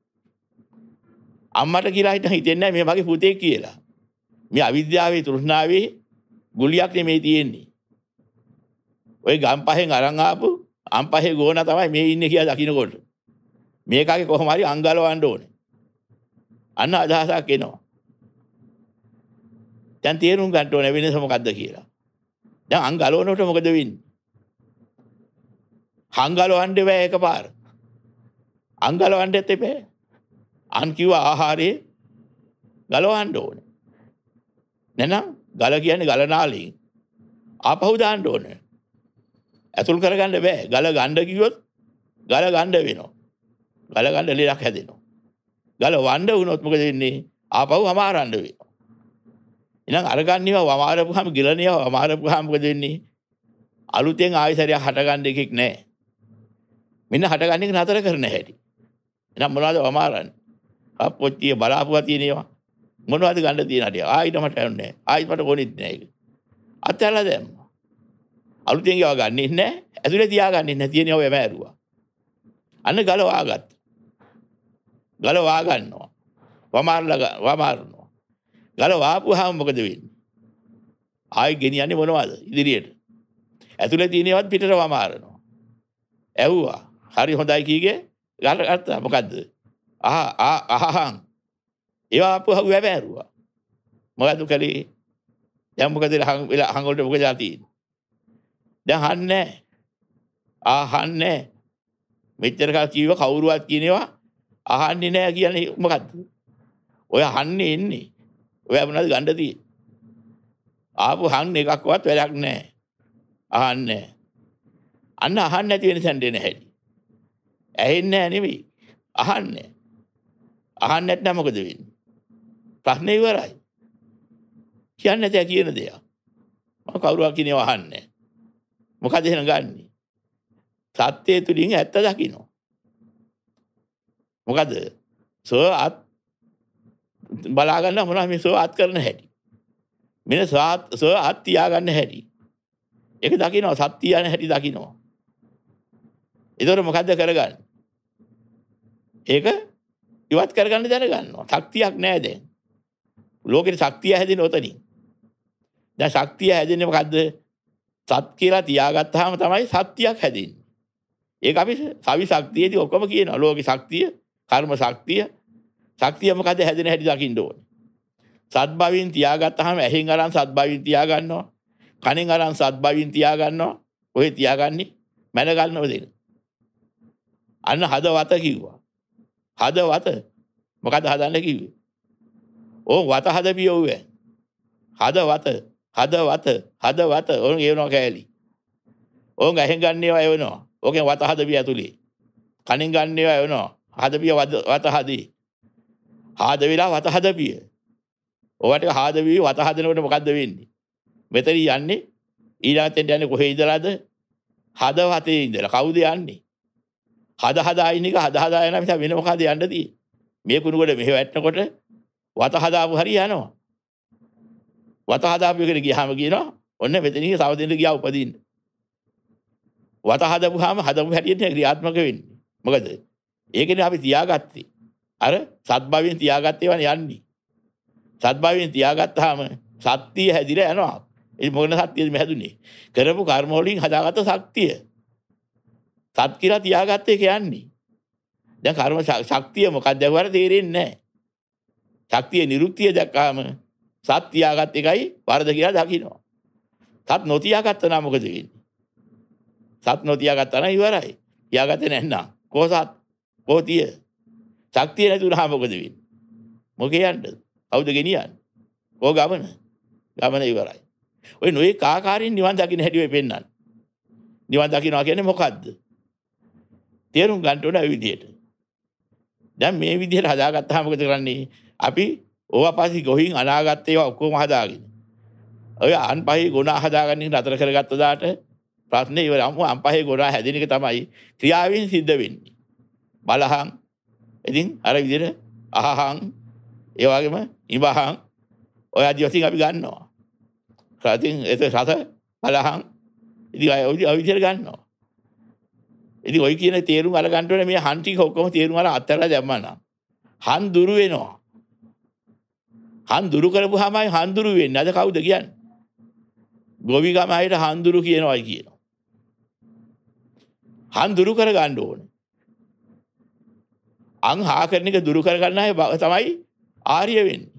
B: අම්මට කියලා හිතෙන්නේ මේ මගේ පුතේ කියලා. මේ අවිද්‍යාවේ තෘෂ්ණාවේ ගුලියක් නෙමෙයි තියෙන්නේ. ඔය ගම් පහෙන් අරන් ආපු අම් පහේ ගෝනා තමයි මේ ඉන්නේ කියලා දකින්නකොට. මේකගේ කොහොම හරි අංගලවන්න ඕනේ. අන්න අදහසක් එනවා. දැන් තේරුම් ගන්න ඕනේ වෙනස මොකද්ද කියලා. දැන් අංගලවනකොට මොකද වෙන්නේ? අංගලවන්න බෑ එකපාර. අංගලවන්නත් එපේ. අන් කිව්ව ආහාරේ ගලවන්න ඕනේ. නැනම් ගල කියන්නේ ගලනාලින් ආපහු දාන්න ඕනේ. ඇතුල් කරගන්න බෑ. ගල ගන්න කිව්වොත් ගල ගන්න වෙනවා. ගල ගන්න ලෙලක් හැදෙනවා. ගල වණ්ඩ වුණොත් මොකද වෙන්නේ? ආපහු අමාරන්න වෙනවා. එහෙනම් අරගන්නේව අමාරපුවාම ගිලණේව අමාරපුවාම මොකද වෙන්නේ? අලුතෙන් ආයෙසරියක් හටගන්න එකක් නැහැ. මෙන්න හටගන්න එක නතර කරන්න හැටි. එහෙනම් මොනවද අමාරන්නේ? අපොච්චිය බලාපුවා තියෙනවා. මොනවද ගන්න තියෙන හැටි? ආයෙත් මට යන්නේ. ආයෙත් මට ඕනෙත් නැහැ ඒක. අතහැරලා දැම්මා. අලුතෙන් ගාව ගන්නෙ නැහැ. ඇතුලේ තියාගන්නේ නැහැ. තියෙනව එම ඇරුවා. අන්න ගල වාගත්තා. ගල වා ගන්නවා. වමාරනවා. ගල වාපුවාම මොකද වෙන්නේ? ආයෙ ගෙනියන්නේ මොනවද? ඉදිරියට. ඇතුලේ තියෙනවත් පිටට වමාරනවා. ඇව්වා. හරි හොඳයි කීගේ ගල ගත්තා. මොකද්ද? අහහන්. ඒවා ආපුවා වැවෑරුවා. මොකද කලේ? දැන් මොකද හං වලට මොකද තියෙන්නේ? දැන් අහන්නේ. අහන්නේ. මෙච්චර කල් කීව කවුරුවත් කියනවා අහන්නේ නැහැ කියන්නේ මොකද්ද? ඔය අහන්නේ ඉන්නේ. ඔය මොනවද ගන්න තියෙන්නේ? ආපු හන් එකක්වත් වැඩක් නැහැ. අහන්නේ. අන්න අහන්නේ නැති වෙන සැන්දේ නැහැ. ඇහෙන්නේ නැහැ නෙවෙයි. අහන්නේ. අහන්නේ නැත්නම් මොකද වෙන්නේ? ප්‍රශ්නේ ඉවරයි. කියන්නේ නැතේ කියන දෙයක්. මම කවුරුවක් කියනවා අහන්නේ. මොකද එහෙනම් ගන්නෙ? සත්‍යය තුලින් ඇත්ත දකින්න. මොකද? සෝත් බලා ගන්න මොනවා මේ සෝත් කරන හැටි. මෙන්න සෝත් තියා ගන්න හැටි. ඒක දකිනවා සත්‍ය යන හැටි දකිනවා. ඒතර මොකද්ද කරගන්නේ? ඒක ඉවත් කරගන්න දැනගන්නවා. ශක්තියක් නැහැ දැන්. ලෝකෙට ශක්තිය හැදෙන්නේ ඔතනින්. දැන් ශක්තිය හැදෙන්නේ මොකද්ද? සත් කියලා තියාගත්තාම තමයි සත්‍යයක් හැදෙන්නේ. ඒක අපි සවි ශක්තියදී ඔක්කොම කියනවා. ලෝකේ ශක්තිය, කර්ම ශක්තිය. ශක්තිය මොකද හැදෙන හැටි දකින්න ඕනේ. සත්භවයෙන් තියාගත්තාම ඇහෙන් අරන් සත්භවයෙන් තියාගන්නවා. කනෙන් අරන් සත්භවයෙන් තියාගන්නවා. ඔය තියාගන්නේ මැන ගන්නව දෙන. අන්න හදවත කිව්වා. හදවත මොකද හදන්න කිව්වේ? ඕන් වත හදපිය ඔව්වේ. හදවත ඕන් ඒවනවා කෑලි. ඕන් ඇහෙන් ගන්න ඒවා එවනවා. ඕකෙන් වත හදපිය ඇතුලේ. කනෙන් ගන්න ඒවා එවනවා. හදපිය වත හදී. හාද වෙලා වත හදපිය. ඔවට හාදවි වත හදනකොට මොකද්ද වෙන්නේ? මෙතන යන්නේ ඊළඟට යන්නේ කොහේ ඉඳලාද? හදවතේ ඉඳලා. කවුද යන්නේ? හදා ඉන්න එක හදා යන නිසා වෙන මොකද යන්න තියෙන්නේ? මේ කුණුගොඩ මෙහෙ වැටෙනකොට වත හදාපු හරිය යනවා. වත හදාපු එකට ගියාම කියනවා ඔන්න මෙතනින් තව දෙන්න ගියා උපදින්න. වත හදපුවාම හදපු හැටියට ක්‍රියාත්මක වෙන්නේ. මොකද? ඒකනේ අපි තියාගත්තේ. අර සත්භවයෙන් තියාගත්තේ වань යන්නේ. සත්භවයෙන් තියාගත්තාම සත්‍ය හැදිලා යනවා. ඒ මොන සත්‍යද මේ හැදුනේ? කරපු කර්ම වලින් හදාගත්ත ශක්තිය. සත් කියලා තියාගත්තේ කියන්නේ. දැන් කර්ම ශක්තිය මොකක්ද වර තේරෙන්නේ නැහැ. ශක්තිය නිරුක්තිය දැක්කාම සත් තියාගත් එකයි වරද කියලා දකින්නවා. සත් නොතියාගත්ත නම් මොකද වෙන්නේ? සත් නොතියාගත්තා නම් ඉවරයි. තියාගත්තේ නැත්නම් කොහොසත් කොහොතිය. ශක්තිය නැතුනහම මොකද වෙන්නේ? මොකේ යන්නද? කවුද ගෙනියන්නේ? කොහ ගමන? ගමන ඉවරයි. ඔය නොයේ කාකාරින් නිවන් දකින්න හැටි වෙ පෙන්නන්න. නිවන් දකින්නවා කියන්නේ මොකද්ද? තේරුම් ගන්න ඕන ඒ විදිහට. දැන් මේ විදිහට හදාගත්තාම මොකද කරන්නේ? අපි ඕවා පස්සේ ගොහින් අනාගත ඒවා ඔක්කොම හදාගෙන. ඔය අන්පහේ ගුණ හදාගන්න එක නතර කරගත්ත දාට ප්‍රශ්නේ ඉවරයි. අන්පහේ ගුණ හැදෙන එක තමයි ක්‍රියාවෙන් සිද්ධ වෙන්නේ. බලහන් ඉතින් අර විදිහට අහහන් ඒ වගේම ඉබහන් ඔය ආදි වශයෙන් අපි ගන්නවා. ඉතින් ඒක රස බලහන් ඉතින් ඔය විදිහට ගන්නවා. ඉතින් ඔය කියන තේරුම් අරගන්න ඕනේ මේ හන් ටික ඔක්කොම තේරුම් අර අත්හැරලා දැම්මා නම් හන් දුරු වෙනවා. හන් දුරු කරපුවාමයි හන් දුරු වෙන්නේ. අද කවුද කියන්නේ? ගෝවිගම අයට හන් දුරු කියනවායි කියනවා. හන් දුරු කර ගන්න ඕනේ. අං හා කරන එක දුරු කර ගන්න අය තමයි ආර්ය වෙන්නේ.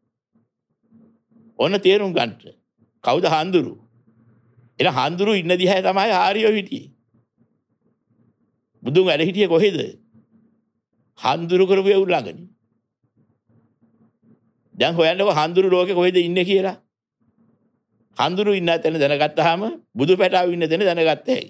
B: ඔන්න තේරුම් ගන්න. කවුද හාන්දුරු? එන හාන්දුරු ඉන්න දිහා තමයි ආර්යෝ හිටියේ. බුදුන් වැඩ හිටියේ කොහෙද? හාන්දුරු කරපු ඒ ළඟනේ. දැන් හොයන්නකො හාන්දුරු ලෝකේ කොහෙද ඉන්නේ කියලා. හාන්දුරු ඉන්න තැන දැනගත්තාම බුදු පැටාව ඉන්න තැන දැනගත්ත හැකි.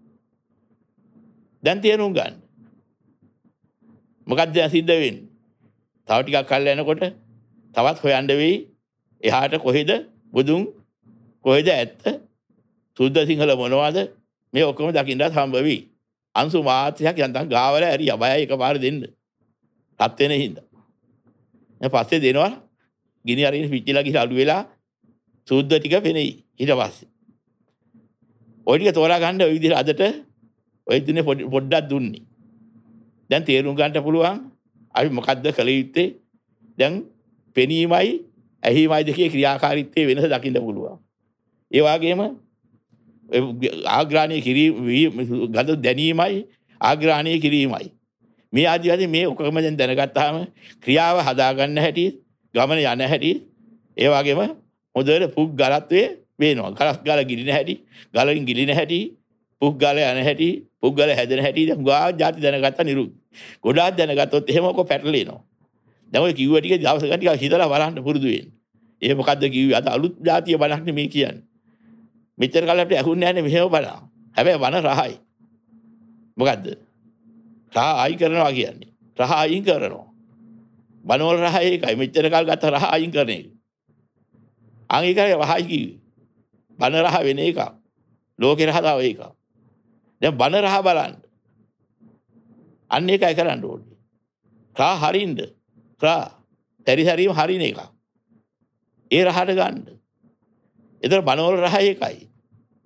B: දැන් තේරුම් ගන්න. මොකක්ද දැන් සිද්ධ වෙන්නේ? තව ටිකක් කල් යනකොට තවත් හොයන්න වෙයි. එහාට කොහෙද බුදුන් කොහෙද ඇත්ත? සුද්ධ සිංහල මොනවද? මේ ඔක්කොම දකින්නත් හම්බ වෙයි. අංශු මාත්‍යක් යන්තම් ගාවල ඇරි අබයයි එකපාර දෙන්න. රත් වෙන හින්දා. දැන් පස්සේ දෙනවා. ගිනි අරින්න පිටිලා ගිහලා අඩු වෙලා සුද්ධ ටික වෙනෙයි. ඊට පස්සේ ඔය ටික තෝරා ගන්න ඔය විදිහට අදට ඔය දිනේ පොඩ්ඩක් දුන්නේ. දැන් තේරුම් ගන්න පුළුවන් අපි මොකද්ද කළ යුත්තේ? දැන් පෙනීමයි ඇහිමයි දෙකේ ක්‍රියාකාරීත්වයේ වෙනස දකින්න පුළුවන්. ඒ වගේම ආග්‍රහණය කිරීම ගඳ දැනීමයි ආග්‍රහණය කිරීමයි. මේ ආදි වශයෙන් මේ ඔක්කොම දැන් දැනගත්තාම ක්‍රියාව හදාගන්න හැටි, ගමන යන හැටි, ඒ වගේම හොඳට පුක් ගලත්වයේ වෙනවා. ගලස් ගල ගිලින හැටි, ගලින් ගිලින හැටි, පුක් ගල යන හැටි, පුක් ගල හැදෙන හැටි දැන් ගා જાති දැනගත්තා නිරුත්. ගොඩාක් දැනගත්තොත් එහෙම ඔක පැටලෙනවා. දැන් ඔය කිව්ව ටික දවස් ගන්න ටික හිතලා බලන්න පුරුදු වෙන්න. ඒ මොකද්ද කිව්වේ? අද අලුත් જાතිය බලන්න මේ කියන්නේ. මෙච්චර කාලෙ අපිට ඇහුන්නේ නැහැ නේ මෙහෙම බලන්න. හැබැයි වන රහයි. මොකද්ද? රහ අයින් කරනවා කියන්නේ. රහ අයින් කරනවා. වනවල රහ ඒකයි. මෙච්චර කාල ගත්ත රහ අයින් කරන එක. අන් ඒකයි රහයි කිව්වේ. වන රහ වෙන එක. ලෝකේ රහ තව එකක්. දැන් වන රහ බලන්න. අන්න ඒකයි කරන්න ඕනේ. රහ හරින්න. රහ පරිසරීම හරින එක. ඒ රහට ගන්න. ඒතර බනවල රහ එකයි.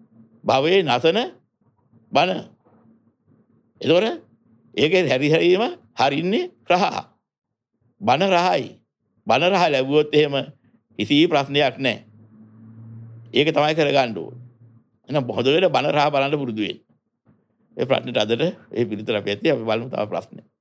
B: භවයේ නසන බණ. එතකොට ඒකේ හැරිහැරීම හරින්නේ රහ. බණ රහයි. බණ රහ ලැබුවොත් එහෙම කිසි ප්‍රශ්නයක් නැහැ. ඒක තමයි කරගන්න ඕනේ. එහෙනම් හොඳට බණ රහ බලන්න පුරුදු වෙන්න. ඒ ප්‍රශ්නෙට අදට ඒ පිළිතුර අපි ඇති අපි බලමු තව ප්‍රශ්න.